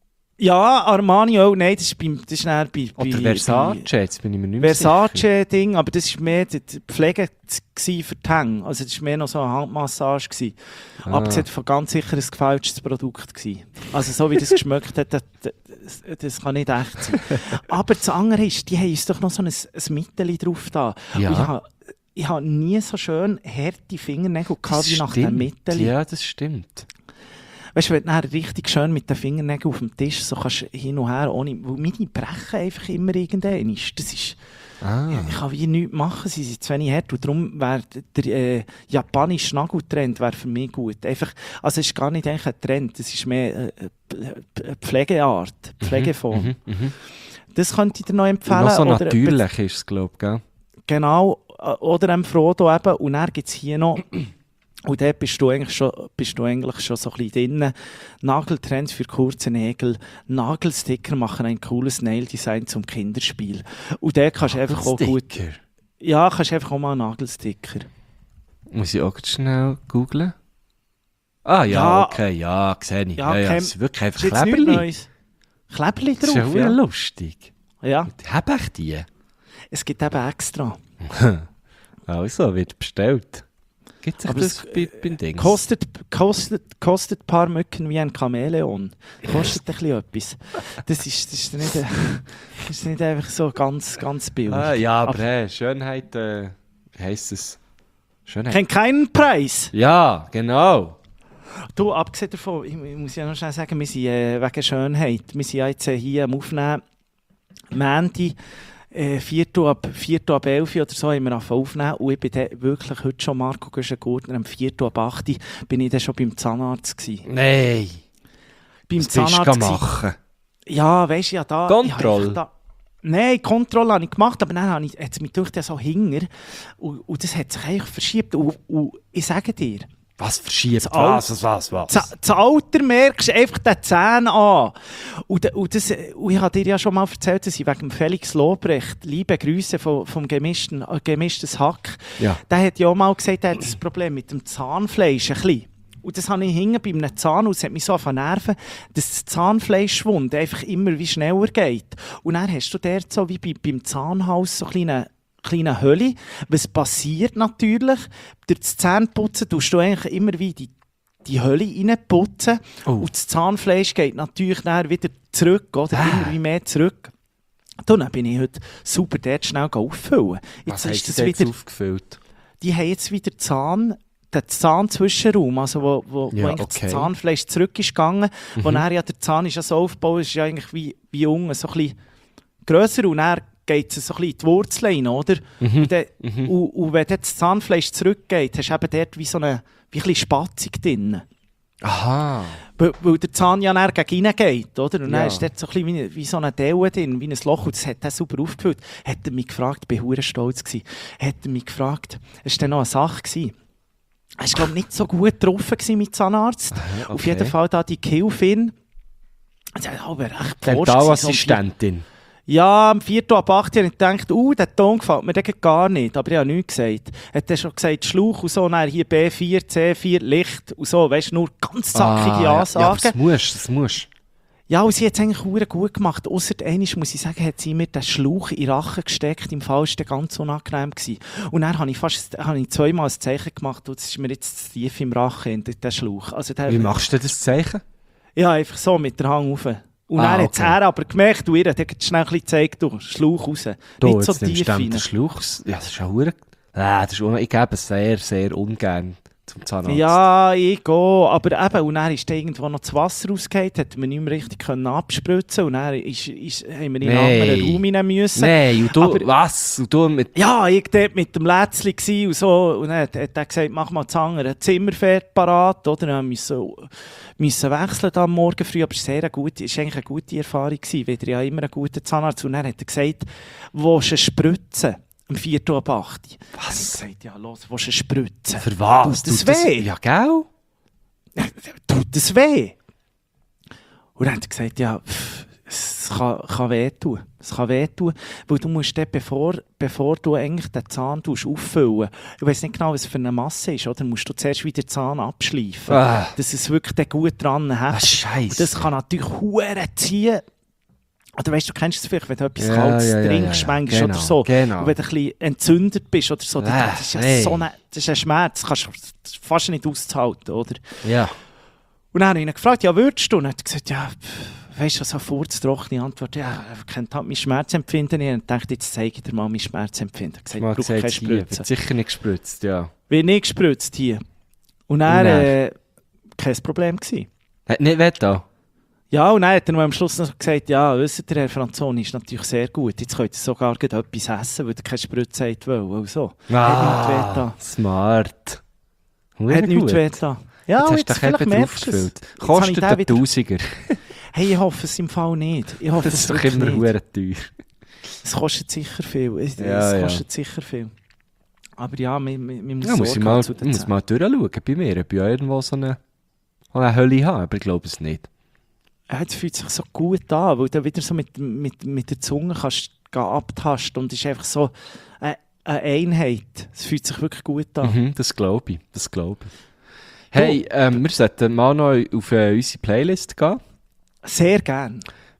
Ja, Armani auch, nein, das ist, beim, das ist dann bei... Oder bei Versace, bei- jetzt bin ich mir nicht mehr sicher. Versace-Ding, aber das war mehr die die Pflege gsi für die Hänge. Also das war mehr noch so eine Handmassage gsi. Ah. Aber es war ganz sicher ein gefälschtes Produkt gsi. Also so wie das geschmeckt hat, das, das, das kann nicht echt sein. Aber das andere ist, die haben uns doch noch so ein, ein Mittel drauf da. Ja. Und ich habe ich hab nie so schön harte Fingernägel gehabt Das wie nach dem stimmt. Mittel. Ja, das stimmt. Weißt du, wenn du dann richtig schön mit den Fingernägeln auf dem Tisch so kannst hin und her, ohne, weil meine brechen einfach immer irgendwann. Das ist, Ah. ich kann wie nichts machen, sie sind zu wenig hart. Und darum wäre der äh, japanische Nageltrend wäre für mich gut. Einfach, also es ist gar nicht eigentlich ein Trend, es ist mehr äh, eine Pflegeart, Pflegeform. Mhm, mhm. Das könnte ich dir noch Und empfehlen. noch so Oder- natürlich ist es, glaube ich, gell? Genau, äh, oder einem Frodo eben. Und dann gibt es hier noch, und dort bist du eigentlich schon, bist du eigentlich schon so ein bisschen drin. Nageltrends für kurze Nägel. Nagelsticker machen ein cooles Nail-Design zum Kinderspiel. Und dort kannst du einfach auch gut... Sticker. Ja, kannst du einfach auch mal einen Nagelsticker. Muss ich auch grad schnell googlen? Ah ja, Ja. okay, ja, sehe ich. Ja, Ja, ja, kein- es ist wirklich Ist einfach jetzt nichts Kleberli. Neues. Kleberli Das ist ja drauf, verdammt ja. lustig. ja. Hab ich die? Es gibt eben extra. Also, wird bestellt. Gibt es Aber das es, bei, beim Dings? Kostet, kostet, kostet ein paar Mücken wie ein Chamäleon. Kostet ein bisschen etwas. Das ist, das ist, nicht, das ist nicht einfach so ganz, ganz billig. Ah, ja, aber, Aber- hey, Schönheit, äh, wie heisst es? Schönheit. Kennt keinen Preis. Ja, genau. Du, abgesehen davon, ich, ich muss ja noch schnell sagen, wir sind äh, wegen Schönheit. Wir sind ja jetzt äh, hier am Aufnehmen. Mandy, äh, Viertel ab, Viertel ab elf oder so, haben wir angefangen aufnehmen. Und ich bin dann wirklich heute schon, Marco Güschen-Gurtner, am Viertel ab acht bin ich dann schon beim Zahnarzt gewesen. Nein. Beim Was bist du Zahnarzt gewesen. machen? Ja, weisst du, ja da... Kontrolle? Ja, da, nein, Kontrolle habe ich gemacht, aber dann habe ich, hat es mich durch so hinger. Und, und das hat sich eigentlich verschiebt. Und, und ich sage dir, Was verschiebt? Das Al- Was, was, was, was? das, das Alter merkst du einfach den Zähnen an. Und, de- und, das, und ich habe dir ja schon mal erzählt, dass ich wegen dem Felix Lobrecht, liebe Grüße vom, vom gemischten, äh, gemischtes Hack, Ja. der hat ja auch mal gesagt, er hat das Problem mit dem Zahnfleisch ein bisschen. Und das habe ich hinten bei einem Zahn, und es hat mich so nerven, dass das Zahnfleischwund einfach immer wie schneller geht. Und dann hast du dort so wie bei, beim Zahnhaus so kleine kleine Hölle. Was passiert natürlich? Durch das Zähneputzen tust du eigentlich immer wie die, die Hölle reinputzen. Oh. Und das Zahnfleisch geht natürlich dann wieder zurück, oder? Immer wie mehr zurück. Und dann bin ich heute super dort schnell auffüllen. Was Jetzt hast ist du das jetzt wieder, aufgefüllt? die haben jetzt wieder Zahn, den Zahnzwischenraum, also wo, wo, Ja, wo eigentlich okay. das Zahnfleisch zurück ist gegangen, wo dann ja der Zahn ist ja so aufgebaut, ist ja eigentlich wie, wie unten so ein bisschen grösser, und dann geht es so ein bisschen in die Wurzel rein, oder? Und, dann, und, und wenn dann das Zahnfleisch zurückgeht, hast du eben dort wie so eine, wie ein bisschen Spatzung drin. Aha. Weil, weil der Zahn ja dann gegen innen geht, oder? Und Ja. dann ist dort so ein bisschen wie, wie so eine Delle drin, wie ein Loch, und das hat er super aufgefüllt. Hat er mich gefragt, ich war hure stolz gewesen, hat er mich gefragt, es war dann noch eine Sache gewesen. Er war, glaube ich, nicht so gut getroffen gewesen mit Zahnarzt. okay. Auf jeden Fall da die Gehilfin, sie hat aber recht forscht gewesen, so um die- Dentalassistentin. Ja, am vierten ab acht habe ich gedacht, uh, der Ton gefällt mir dann gar nicht. Aber ich habe nichts gesagt. Er hat dann schon gesagt, Schlauch und so, dann hier B vier, C vier, Licht und so. Weißt du, nur ganz zackige Ah, ja. Ja, aber Ansagen. das musst, das musst. Ja, und sie hat es eigentlich verdammt gut gemacht. Ausser einmal, muss ich sagen, hat sie mir den Schlauch in den Rachen gesteckt. Im Fall war es ganz unangenehm gewesen. Und dann habe ich fast habe ich zweimal ein Zeichen gemacht, und das ist mir jetzt zu tief im Rachen, der Schlauch. Also der, Wie machst du das Zeichen? Ja, einfach so mit der Hand rauf. Und Ah, dann hat es okay. er aber gemerkt, und ihr hat schnell ein bisschen gezeigt, du, Schlauch raus. Du, Nicht so jetzt nimmst tief du dem rein. den Schlauch. Ja, das ist ja hure. Ah, das ist un- ich gebe es sehr, sehr ungern zum Zahnarzt. Ja, ich gehe. Aber eben, und dann ist da irgendwo noch das Wasser rausgefallen, hat man nicht mehr richtig können abspritzen, und dann ist, ist, haben wir in einen Nee. anderen Raum rein müssen. Nein, und du, Aber- was? Und du mit... Ja, ich war dort mit dem Lätzli gsi und so, und dann hat, hat er gesagt, mach mal das andere Zimmerpferd parat, oder? Dann mussten wir müssen wechseln da am Morgen früh, aber es war sehr eine gute, ist eigentlich eine gute Erfahrung gewesen, wieder ja immer einen guten Zahnarzt. Und dann hat er gesagt, willst du spritzen? Am vierten ab acht. Was? Ich habe gesagt, ja, los, willst du spritzen? Für was? Tut das Tut weh? Ja, gell? Tut das weh? Und dann hat er gesagt, ja, pff, es kann, kann wehtun. Es kann wehtun, weil du musst dann, bevor, bevor du eigentlich den Zahn tust, auffüllen, ich weiss nicht genau, was für eine Masse ist, oder? Musst du zuerst wieder den Zahn abschleifen, Ah. dass es wirklich dann gut dran hat. Ah, Scheiße. Und das kann natürlich hure ziehen. Oder weißt du, du kennst es vielleicht, wenn du etwas Ja, Kaltes ja, ja, trinkst, ja, ja. manchmal Genau, oder so. genau. Und wenn du ein bisschen entzündet bist oder so, Ah, das ist ja hey. so eine, das ist ein Schmerz, das kannst du fast nicht auszuhalten, oder? Ja. Und dann habe ich ihn gefragt, ja, würdest du? Und er hat gesagt, ja, pff, weisst du, so eine furztrockene Antwort, ja, er kennt halt mein Schmerzempfinden nicht. Und ich dachte, jetzt zeige ich dir mal mein Schmerzempfinden. Er hat gesagt, Mal ich brauche gesagt, keine hier, Spritze. wird sicher nicht gespritzt, ja. Wird nicht gespritzt hier. Und dann, Und dann? äh, kein Problem gewesen. Hat nicht weh da? Ja, und dann hat er noch am Schluss noch gesagt, ja, wisst ihr, Herr Franzoni ist natürlich sehr gut. Jetzt könnt ihr sogar gleich etwas essen, weil ihr keine Spritze habt wollen. Und so. Hat nichts weh da. smart. Hat nichts weh da. Ja, Jetzt und hast jetzt du dich vielleicht eben merkst du es. aufgefüllt. Jetzt habe ich Kostet den ein wieder- Tausiger. Hey, ich hoffe es im Fall nicht. Ich hoffe Das es ist doch wirklich immer nicht. hure teuer. Es kostet sicher viel. Es, Ja, es ja. kostet sicher viel. Aber ja, man, man, man muss Ja, muss ich Sorge mal, haben zu den muss Zähnen. mal durchschauen bei mir, ob ich auch irgendwo so eine, eine Hölle habe, aber ich glaube es nicht. Ja, es fühlt sich so gut an, weil du wieder so mit, mit, mit der Zunge kannst gehen abtasten, und es ist einfach so eine, eine Einheit. Es fühlt sich wirklich gut an. Mhm, das glaube ich, das glaube ich. Hey, ähm, wir sollten mal noch auf äh, unsere Playlist gehen. Sehr gern.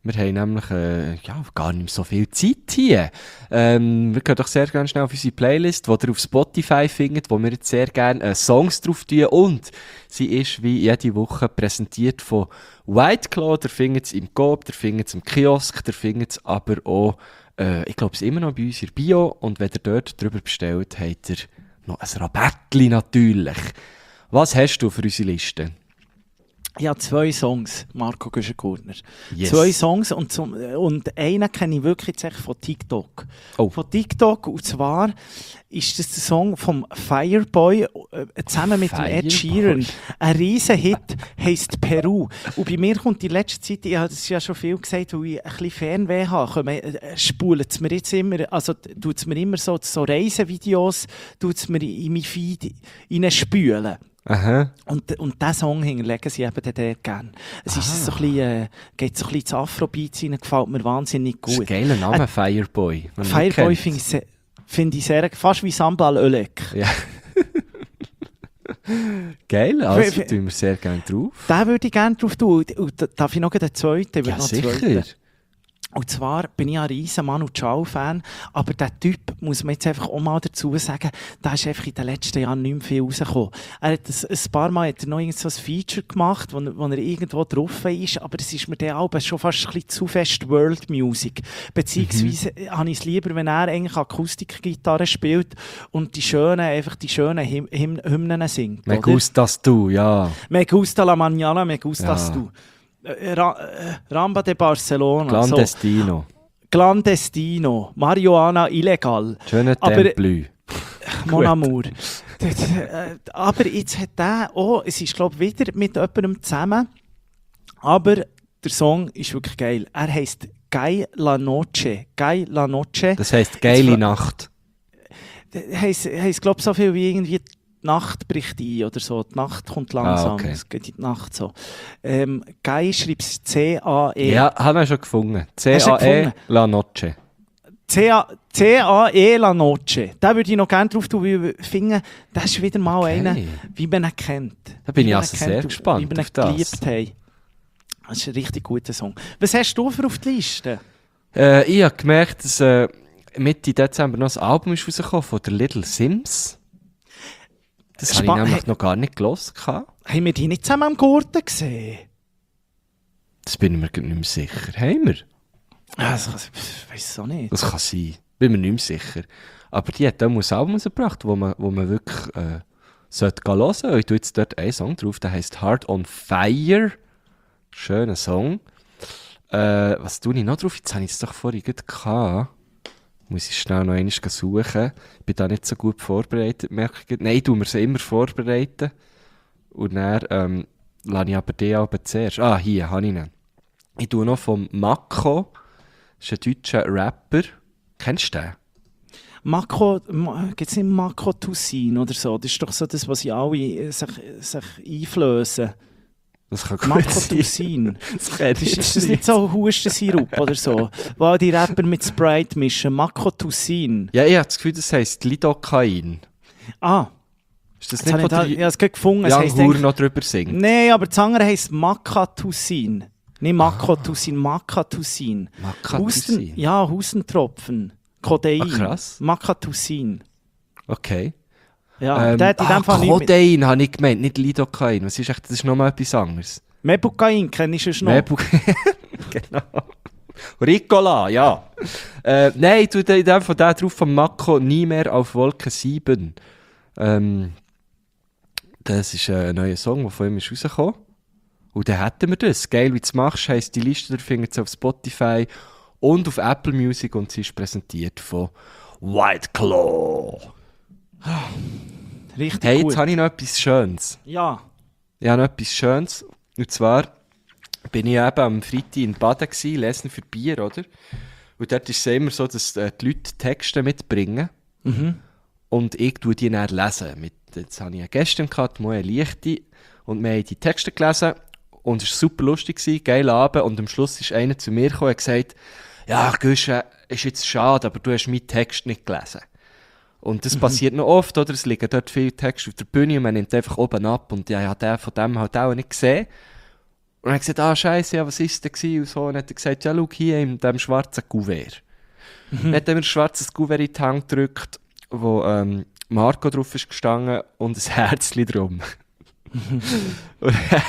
Wir haben nämlich äh, ja, gar nicht mehr so viel Zeit hier. Ähm, wir gehen doch sehr gerne schnell auf unsere Playlist, die ihr auf Spotify findet, wo wir jetzt sehr gerne äh, Songs drauf tun. Und sie ist wie jede Woche präsentiert von White Claw. Der findet es im Coop, der findet es im Kiosk, der findet es aber auch, äh, ich glaube, es ist immer noch bei uns in Bio. Und wenn ihr dort drüber bestellt, habt ihr noch ein Rabattli natürlich. Was hast du für unsere Liste? Ich habe zwei Songs, Marco Güschen-Gurtner. Yes. Zwei Songs und, zum, und einen kenne ich wirklich jetzt von TikTok. Oh. Von TikTok, und zwar ist das der Song vom Fireboy äh, zusammen mit dem Ed Sheeran. Ein riesen Hit, heisst Peru. Und bei mir kommt in letzter Zeit, ich habe das ja schon viel gesagt, weil ich ein bisschen Fernweh habe, äh, spult es mir jetzt immer, also tut es mir immer so, so Reisevideos, tut es mir in mein Feed reinspülen. Aha. Und, und diesen Song hinterlegen sie eben dort gerne. Es ist so ein bisschen, äh, geht so ein bisschen ins Afrobeat rein, gefällt mir wahnsinnig Das ist gut. ein geiler Name, Äh, Fireboy. Fireboy finde ich, se- find ich sehr, fast wie Sambal Ölek. Ja. Geil, also Für- für- tun wir sehr gerne drauf. Den würde ich gerne drauf tun. Und, und darf ich noch den zweiten? Ich will Ja, noch den sicher. zweiten. Und zwar bin ich ein riesen Manu Chao-Fan, aber der Typ, muss man jetzt einfach auch mal dazu sagen, der ist einfach in den letzten Jahren nicht mehr viel rausgekommen. Er hat ein, ein paar Mal hat er noch irgend so ein Feature gemacht, wo, wo er irgendwo drauf ist, aber es ist mir dann auch schon fast ein bisschen zu fest World Music. Beziehungsweise mhm. habe ich es lieber, wenn er eigentlich Akustikgitarre spielt und die schönen, einfach die schönen Hym- Hym- Hymnen singt. Me oder? gustas du, ja. Me gusta la mañana, me gustas Ja. du. Äh, Ra- äh, Ramba de Barcelona. Clandestino. So. Clandestino. Marihuana illegal. Schöner Aber- Templü. Mon Amour. Das, äh, aber jetzt hat der auch, es ist glaube ich wieder mit jemandem zusammen, aber der Song ist wirklich geil. Er heisst Gay la Noche. Gay la Noche. Das heisst geile Jetzt- Nacht. Heisst, heisst glaube ich so viel wie irgendwie die Nacht bricht ein oder so. Die Nacht kommt langsam. Ah, okay. Es geht in die Nacht so. Ähm, Gay schreibt es C A E. Ja, habe ich schon gefunden. C Hast du A E gefunden? La Noche. C A E La Noche. Da würde ich noch gerne drauf tun, weil ich finde, das ist wieder mal Okay. einer, wie man ihn kennt. Da bin Wie ich man also ihn sehr kennt und gespannt Wie wir ihn auf das. geliebt haben. Das ist ein richtig guter Song. Was hast du für auf die Liste? Äh, ich habe gemerkt, dass äh, Mitte Dezember noch ein Album ist rausgekommen von der Little Sims. Das habe ich Spa- nämlich hey- noch gar nicht gehört. Haben wir die nicht zusammen am Gurten gesehen? Das bin ich mir nicht mehr sicher. Haben wir? Ja, das kann, ich weiß es auch nicht. Das kann sein. Bin mir nicht mehr sicher. Aber die hat auch ein Album rausgebracht, wo man, wo man wirklich äh, sollte gehen hören. Ich tue jetzt dort einen Song drauf, der heisst Heart on Fire. Schöner Song. Äh, was tue ich noch drauf? Jetzt habe ich es doch vorhin gerade gehabt. Muss ich schnell noch einmal suchen. Ich bin da nicht so gut vorbereitet, merke ich. Nein, ich tue mir sie immer vorbereiten. Und dann ähm, lasse ich aber die aber zuerst. Ah, hier habe ich ihn. Ich tue noch vom Mako. Das ist ein deutscher Rapper. Kennst du den? Mako, Ma, gibt es nicht Mako Toussaint oder so? Das ist doch so das, was sie alle äh, sich, sich einflößen. Das kann gut Mako sein. Toussaint. Das kenn ich Ist, ist jetzt das nicht so Hustensirup oder so? Weil die Rapper mit Sprite mischen. Mako Toussaint. Ja, ich habe das Gefühl, das heisst Lidocain. Ah, Ist das jetzt nicht habe von ich, da, der ich habe es gerade gefunden. Es Jan heisst Hur eigentlich- noch drüber singt? Nein, aber das andere heisst Maka Toussaint. Nicht Mako Toussaint, Maka Toussaint. Maka Husten, Toussaint. ja, Hustentropfen. Codein. Ah, krass. Maka Toussaint. Okay. Ja, Ähm, der hat in ah, dem Fall nicht mit... Codein habe ich gemeint, nicht Lidocain. Was ist echt, das ist nochmal etwas anderes. Mebukain kenne ich schon noch. Mebu- genau. Ricola, ja. äh, nein, ich tue in dem von der drauf von Mako nie mehr auf Wolke sieben. Ähm, das ist äh, ein neuer Song, der von ihm ist rausgekommen. Und dann hätten wir das. Geil, wie du es machst, heisst die Liste, ihr findet sie auf Spotify und auf Apple Music und sie ist präsentiert von White Claw. Richtig Hey, gut. jetzt habe ich noch etwas Schönes. Ja. Ich habe noch etwas Schönes. Und zwar bin ich eben am Freitag in Baden gewesen, lesen für Bier, oder? Und dort ist es immer so, dass äh, die Leute Texte mitbringen. Mhm. Und ich tue die dann lesen. Mit, jetzt habe ich eine Gästin gehabt, Moe Lichti. Und wir haben die Texte gelesen. Und es war super lustig, gewesen, geiler Abend. Und am Schluss ist einer zu mir gekommen und hat gesagt, ja, Güsche, ist jetzt schade, aber du hast meinen Text nicht gelesen. Und das passiert noch oft, oder? Es liegen dort viele Texte auf der Bühne und man nimmt einfach oben ab. Und ja, ich habe den von dem halt auch nicht gesehen. Und er hat gesagt, ah, Scheiße, ja, was ist denn gewesen? Und so. Und dann hat er gesagt, ja, schau hier in diesem schwarzen Kuvert. Mhm. Dann hat er mir ein schwarzes Kuvert in die Hand gedrückt, wo ähm, Marco drauf ist gestanden und ein Herzchen drum. Mhm. Und er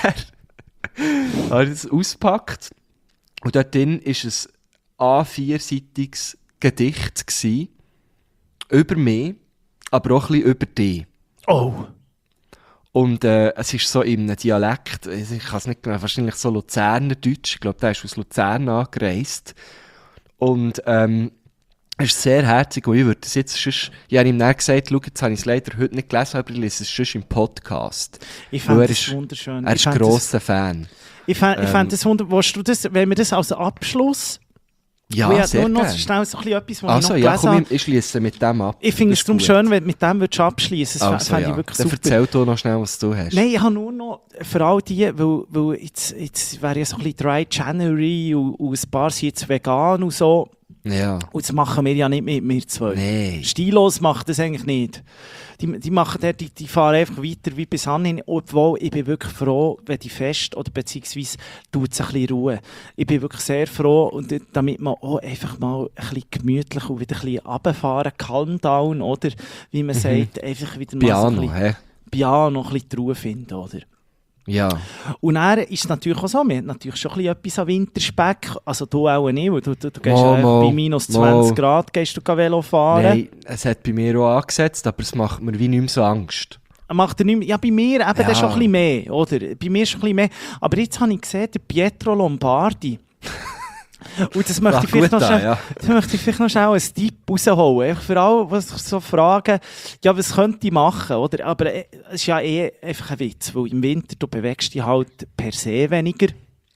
hat es ausgepackt und dort drin war ein A vier-seitiges Gedicht gewesen, über mich, aber auch ein bisschen über dich. Oh! Und äh, es ist so in einem Dialekt, ich kann es nicht genau, wahrscheinlich so Luzerner-Deutsch, ich glaube, der ist aus Luzern angereist. Und ähm, es ist sehr herzig und ich würde das jetzt sonst, ich habe ihm dann gesagt, schau, jetzt habe ich es leider heute nicht gelesen, aber ich lese es sonst im Podcast. Ich fand das wunderschön. Er ist ein grosser Fan. Ich fand, ähm, ich fand das wunderbar. Willst du das, wenn wir das als Abschluss... Ja, ja, sehr nur noch gerne. schnell so ein bisschen etwas, was also, ich noch ja, gelesen komm, habe. ich, ich schließe mit dem ab. Ich finde es darum gut. schön, wenn du mit dem abschließen würdest. Das also, fände ja. ich wirklich Dann super. erzähl du noch schnell, was du hast. Nein, ich habe nur noch für all die, weil, weil jetzt, jetzt wäre ja so ein bisschen Dry January und, und ein paar sind jetzt vegan und so. Ja. Und das machen wir ja nicht mit, wir zwei. Nee. Stilos macht das eigentlich nicht. Die, die, machen der, die, die fahren einfach weiter wie bis anhin, obwohl ich bin wirklich froh, wenn die fest oder beziehungsweise tut es ein bisschen Ruhe. Ich bin wirklich sehr froh, und damit man auch einfach mal ein bisschen gemütlich und wieder ein bisschen runterfahren, calm down, oder wie man mhm. sagt, einfach wieder mal Piano, so ein bisschen, hä? Piano, ein bisschen die Ruhe finden, oder? Ja. Und dann ist es natürlich auch so, wir haben natürlich schon ein bisschen etwas an Winterspeck, also du auch nicht, weil du, du, du gehst Mo, ja mo, bei minus zwanzig mo. Grad gehst du Velo fahren. Nein, es hat bei mir auch angesetzt, aber es macht mir wie nicht mehr so Angst. Macht er nicht mehr, ja, bei mir eben Ja. das schon ein bisschen mehr, oder? Bei mir schon ein bisschen mehr. Aber jetzt habe ich gesehen, der Pietro Lombardi. Und das möchte, Ach, ich vielleicht gut noch da, schnell, ja. das möchte ich vielleicht noch schnell einen Tipp rausholen. Einfach für alle, die sich so fragen, ja, was könnte ich machen, oder? Aber äh, es ist ja eh einfach ein Witz, weil im Winter du bewegst dich halt per se weniger.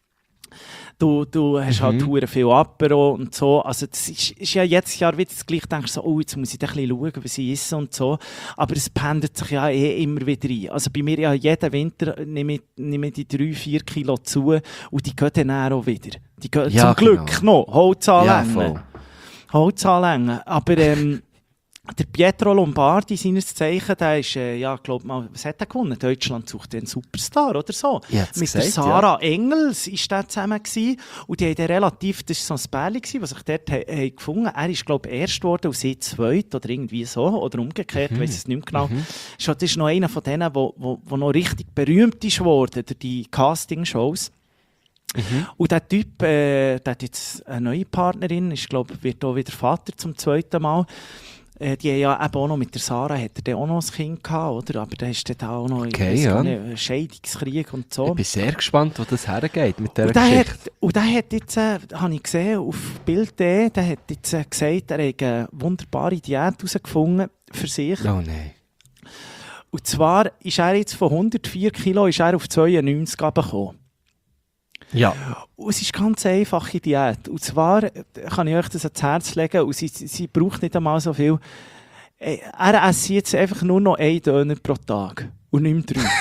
Du, du hast Mhm. halt hure viel Apero und so. Also das ist, ist ja jedes Jahr wieder das Gleiche. Du denkst so, oh, jetzt muss ich da ein bisschen schauen, was ich esse und so. Aber es pendelt sich ja eh immer wieder ein. Also bei mir ja jeden Winter nehme ich, nehme ich die drei, vier Kilo zu und die gehen dann auch wieder. Die gehen Ja, zum Glück genau. noch. Holzanlängen. Ja, voll. Holzanlängen. Aber ähm, der Pietro Lombardi, seines Zeichen, der ist, äh, ja, glaub mal, was hat er gewonnen? Deutschland sucht den Superstar oder so. Ich hätt's Mit der gesagt, Sarah Engels war der zusammen gewesen. Und die haben den relativ, das war so ein Bärli gewesen, was ich dort he, he gefunden habe. Er ist, glaube ich, erst geworden und sie zweit oder irgendwie so. Oder umgekehrt, ich weiss es nicht mehr genau. Mhm. Schon, das ist noch einer von denen, der wo, wo, wo noch richtig berühmt ist worden durch die Castingshows. Mhm. Und der Typ, äh, der hat jetzt eine neue Partnerin, ist, glaube ich, wird auch wieder Vater zum zweiten Mal. Äh, die haben ja eben auch noch mit der Sarah, hat er dann auch noch ein Kind gehabt, oder? Aber da ist dann auch noch Okay, ich weiss ja. gar nicht, ein Scheidungskrieg und so. Ich bin sehr gespannt, wo das hergeht mit dieser Und der, Geschichte. hat, und der hat jetzt, äh, habe ich gesehen, auf Bild punkt de, der hat jetzt äh, gesagt, er hat eine wunderbare Diät herausgefunden für sich. Oh nein. Und zwar ist er jetzt von hundertvier Kilo ist er auf zweiundneunzig gekommen. Ja. Und es ist eine ganz einfache Diät. Und zwar kann ich euch das ans Herz legen, und sie, sie, sie braucht nicht einmal so viel. Äh, Er isst jetzt einfach nur noch einen Döner pro Tag und nicht mehr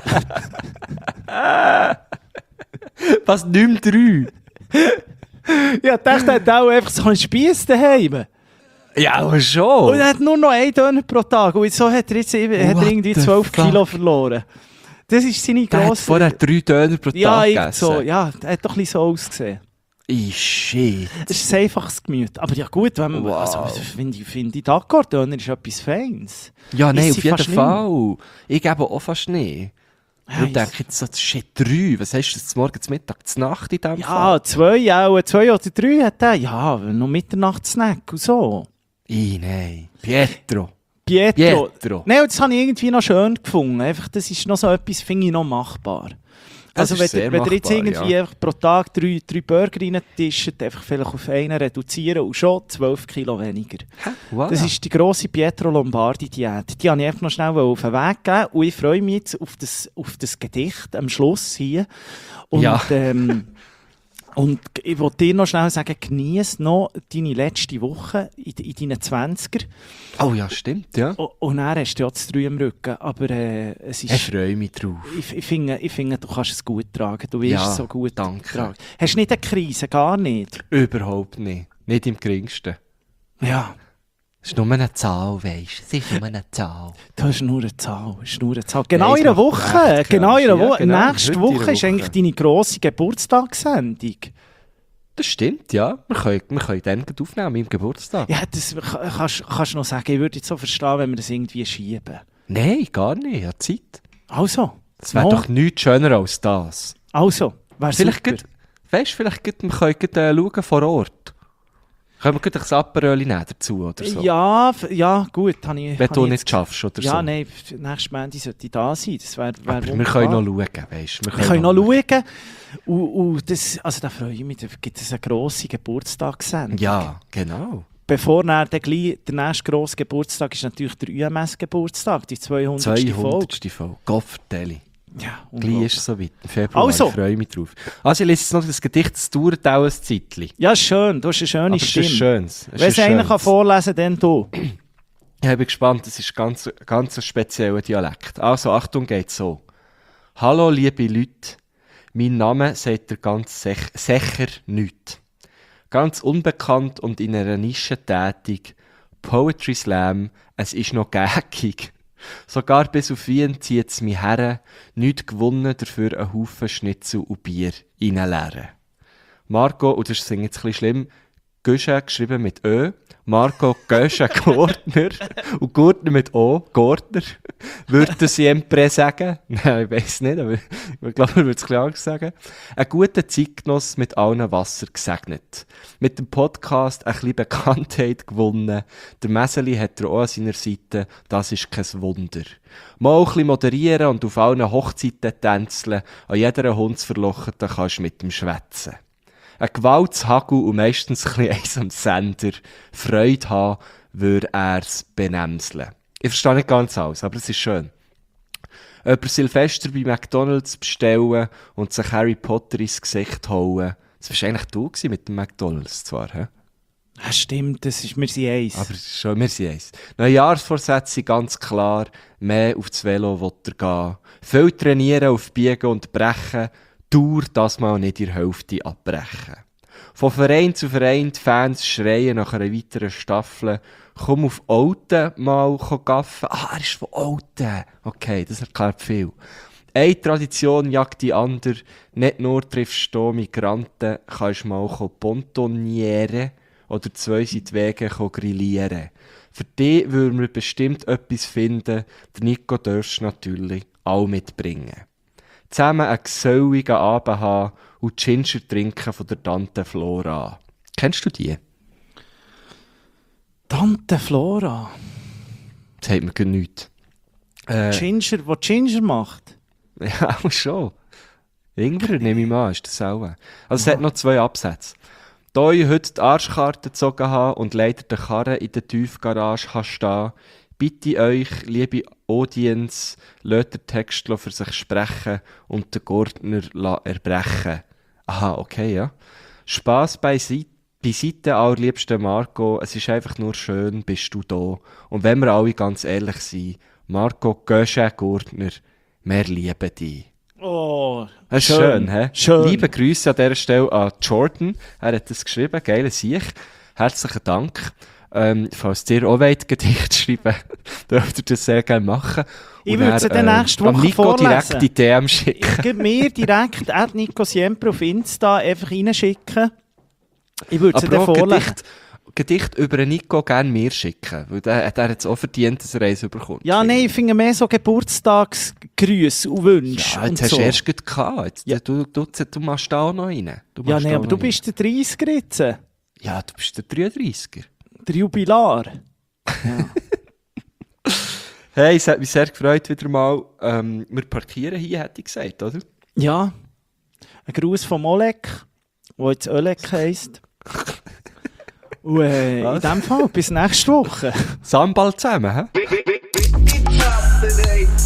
drei. Was, nicht mehr drei? Ja, ich dachte, er hat auch einfach so einen Spiess daheim. Ja, aber schon. Und er hat nur noch einen Döner pro Tag. Und so hat er jetzt eben- hat er What irgendwie the zwölf fuck? Kilo verloren. Das ist seine Der hat grosse... vorher drei Döner pro Tag ja, gegessen. irgend so, ja, er hat doch ein bisschen so ausgesehen. Ih, shit. Es ist ein einfaches Gemüt. Aber ja gut, wenn man, Wow. also, finde ich, finde ich, D'accord-Döner ist etwas Feines. Ja, nein, Ist auf sie jeden fast Fall. Ich gebe auch fast nicht. Ja, Ich denke jetzt so, shit, drei. Was hast du jetzt morgen, zum Mittag, zur Nacht in diesem Fall? Ja, zwei auch, zwei oder drei hat er. Ja, noch Mitternachtssnack und so. Ih, nein. Pietro. Pietro. Pietro. Nein, und das habe ich irgendwie noch schön gefunden. Einfach, das ist noch so etwas, finde ich noch machbar. Das Also ist wenn, sehr ihr- wenn ihr jetzt machbar, irgendwie ja. einfach pro Tag drei, drei Burger reintischen, einfach vielleicht auf einen reduzieren und schon zwölf Kilo weniger. Voilà. Das ist die grosse Pietro Lombardi-Diät. Die habe ich einfach noch schnell auf den Weg gegeben und ich freue mich jetzt auf das, auf das Gedicht am Schluss hier. Und, Ja. ähm, und ich wollte dir noch schnell sagen, genieß noch deine letzte Woche in, in deinen Zwanziger. Oh ja, stimmt, ja. O- Und dann hast du ja das Drei im Rücken. Aber äh, es ist... Ich freue mich drauf. Ich, ich, finde, ich finde, du kannst es gut tragen. Du wirst Ja, es so gut danke. tragen. Hast du nicht eine Krise? Gar nicht? Überhaupt nicht. Nicht im geringsten. Ja. Es ist nur eine Zahl, weisst du. Es ist nur eine Zahl. Das ist nur eine Zahl. Das ist nur eine Zahl. Genau Nein, in einer es macht Woche. recht Genau in einer krass. Woche. Ja, genau. Nächste Heute in Woche einer ist eigentlich Woche. deine grosse Geburtstagssendung. Das stimmt, ja. Wir können, wir können dann gleich aufnehmen, an meinem Geburtstag. Ja, das ka- kannst kannst du noch sagen. Ich würde jetzt so verstehen, wenn wir das irgendwie schieben. Nein, gar nicht. Ich habe Zeit. Also. Es wäre no. doch nichts schöner als das. Also. Wäre Vielleicht super. geht, weißt du, vielleicht geht, wir können gleich, äh, schauen vor Ort. Können wir gleich ein Aperöli nehmen dazu oder so? Ja, f- ja, gut. Habe ich, Wenn habe du ich nicht jetzt- schaffst oder so. Ja, nein, f- nächstes Montag sollte ich da sein. Das wäre wär Aber wir wunderbar. können noch schauen, weißt du. Wir können noch schauen. Und, und das, also da freue ich mich. Da gibt es eine grosse Geburtstagssendung. Ja, genau. Bevor dann der, gleich, der nächste grosse Geburtstag ist natürlich der Ü M S-Geburtstag, die zweihundertste Folge. zweihundertste Folge. Gott vertelle. Ja, Gleich ist es soweit. Im Februar. Also. Ich freue mich drauf. Also, ich lese jetzt noch das Gedicht. Es dauert auch ein Zeitchen. ja, ist schön. Du hast eine schöne Aber es ist Stimme. schön. Es Wenn ist es einer schön. kann vorlesen kann, dann du. Ich bin gespannt, das ist ganz, ganz ein spezieller Dialekt. Also, Achtung, geht so. Hallo, liebe Leute. Mein Name sagt ihr ganz sech- sicher nichts. Ganz unbekannt und in einer Nische tätig. Poetry Slam, es ist noch gäckig. Sogar bis auf Wien zieht es mich her. Nichts gewonnen, dafür einen Haufen Schnitzel und Bier reinleeren. Marco, und das ist jetzt ein bisschen schlimm, Gösche geschrieben mit Ö. Marco Gösche Gurtner. Und Gurtner mit O. Gurtner. Würde siempre sagen. Nein, ich weiss nicht, aber ich glaube, er würde es ein bisschen anders sagen. Ein guter Zeitgenoss mit allen Wasser gesegnet. Mit dem Podcast ein bisschen Bekanntheit gewonnen. Der Meseli hat er auch an seiner Seite. Das ist kein Wunder. Mal ein bisschen moderieren und auf allen Hochzeiten tänzeln. An jeder Hundsverlocheten kannst du mit ihm schwätzen. Ein Gewaltshagel und meistens ein bisschen eins am Sender. Freude haben, würde er es benämseln. Ich verstehe nicht ganz alles, aber es ist schön. Über Silvester bei McDonalds bestellen und sich Harry Potter ins Gesicht hauen. Das warst eigentlich du gewesen mit dem McDonalds zwar, hä? Ja, stimmt, das ist, wir sind eins. Aber es ist schon, wir sind eins. Neujahrsvorsätze sind ganz klar. Mehr auf das Velo will er gehen. Viel trainieren auf Biegen und Brechen. Dauer das mal nicht in der Hälfte abbrechen. Von Verein zu Verein die Fans schreien nach einer weiteren Staffel. Komm auf Olten mal gaffen. Ah, er ist von Olten. Okay, das erklärt viel. Eine Tradition jagt die andere. Nicht nur triffst du Migranten, kannst mal pontonieren oder zwei sind die Wege grillieren. Für dich würden wir bestimmt etwas finden. Der Nico darfst du natürlich auch mitbringen. Zusammen einen geselligen Abend haben und Ginger trinken von der Tante Flora. Kennst du die? Tante Flora. Das hat mir gar nichts. Äh, Ginger, was Ginger macht. ja, auch schon. Ingwer nehme ich mal an, ist das auch. Also es hat noch zwei Absätze. Da ich heute die Arschkarte gezogen habe und leider den Karren in der Tiefgarage habe stehen, bitte euch, liebe Audience, lasst den Text für sich sprechen und den Gurtner erbrechen. Aha, okay, ja. Spass beiseite, beiseite, allerliebster Marco, es ist einfach nur schön, bist du da. Und wenn wir alle ganz ehrlich sind, Marco Gösche Gurtner, wir lieben dich. Oh, Das ist schön, hä? Schön. Liebe Grüße an dieser Stelle an Jordan. Er hat das geschrieben, geile Sieg. Herzlichen Dank. Ähm, falls ihr auch wollt, Gedicht schreiben, dürft ihr das sehr gerne machen. Ich Und würde sie dann äh, nächste am Woche Nico vorlesen. direkt die D M schicken. Ich gebe mir direkt at Nico Siempre auf Insta einfach reinschicken. Ich würde sie dann Aber auch vorlesen. Gedicht, Gedicht über den Nico gerne mir schicken, weil der, der hat es auch verdient, dass er eins überkommt. Ja, nein, ich finde mehr so Geburtstagsgrüße und Wünsche. Ja, jetzt und hast so. du erst gerade gehabt. Jetzt, Ja. du, du, du machst da auch noch rein. Du Ja, machst nein, da aber auch du noch bist der dreißiger jetzt. rein. Ja, du bist der dreiunddreißiger. Der Jubilar. Hey, es hat mich sehr gefreut wieder mal. Ähm, wir parkieren hier, hätte ich gesagt, oder? Ja. Ein Gruß vom Oleg, der jetzt Oleg heisst. Und äh, in Was? dem Fall bis nächste Woche. Sambal zusammen, hä? It's Saturday.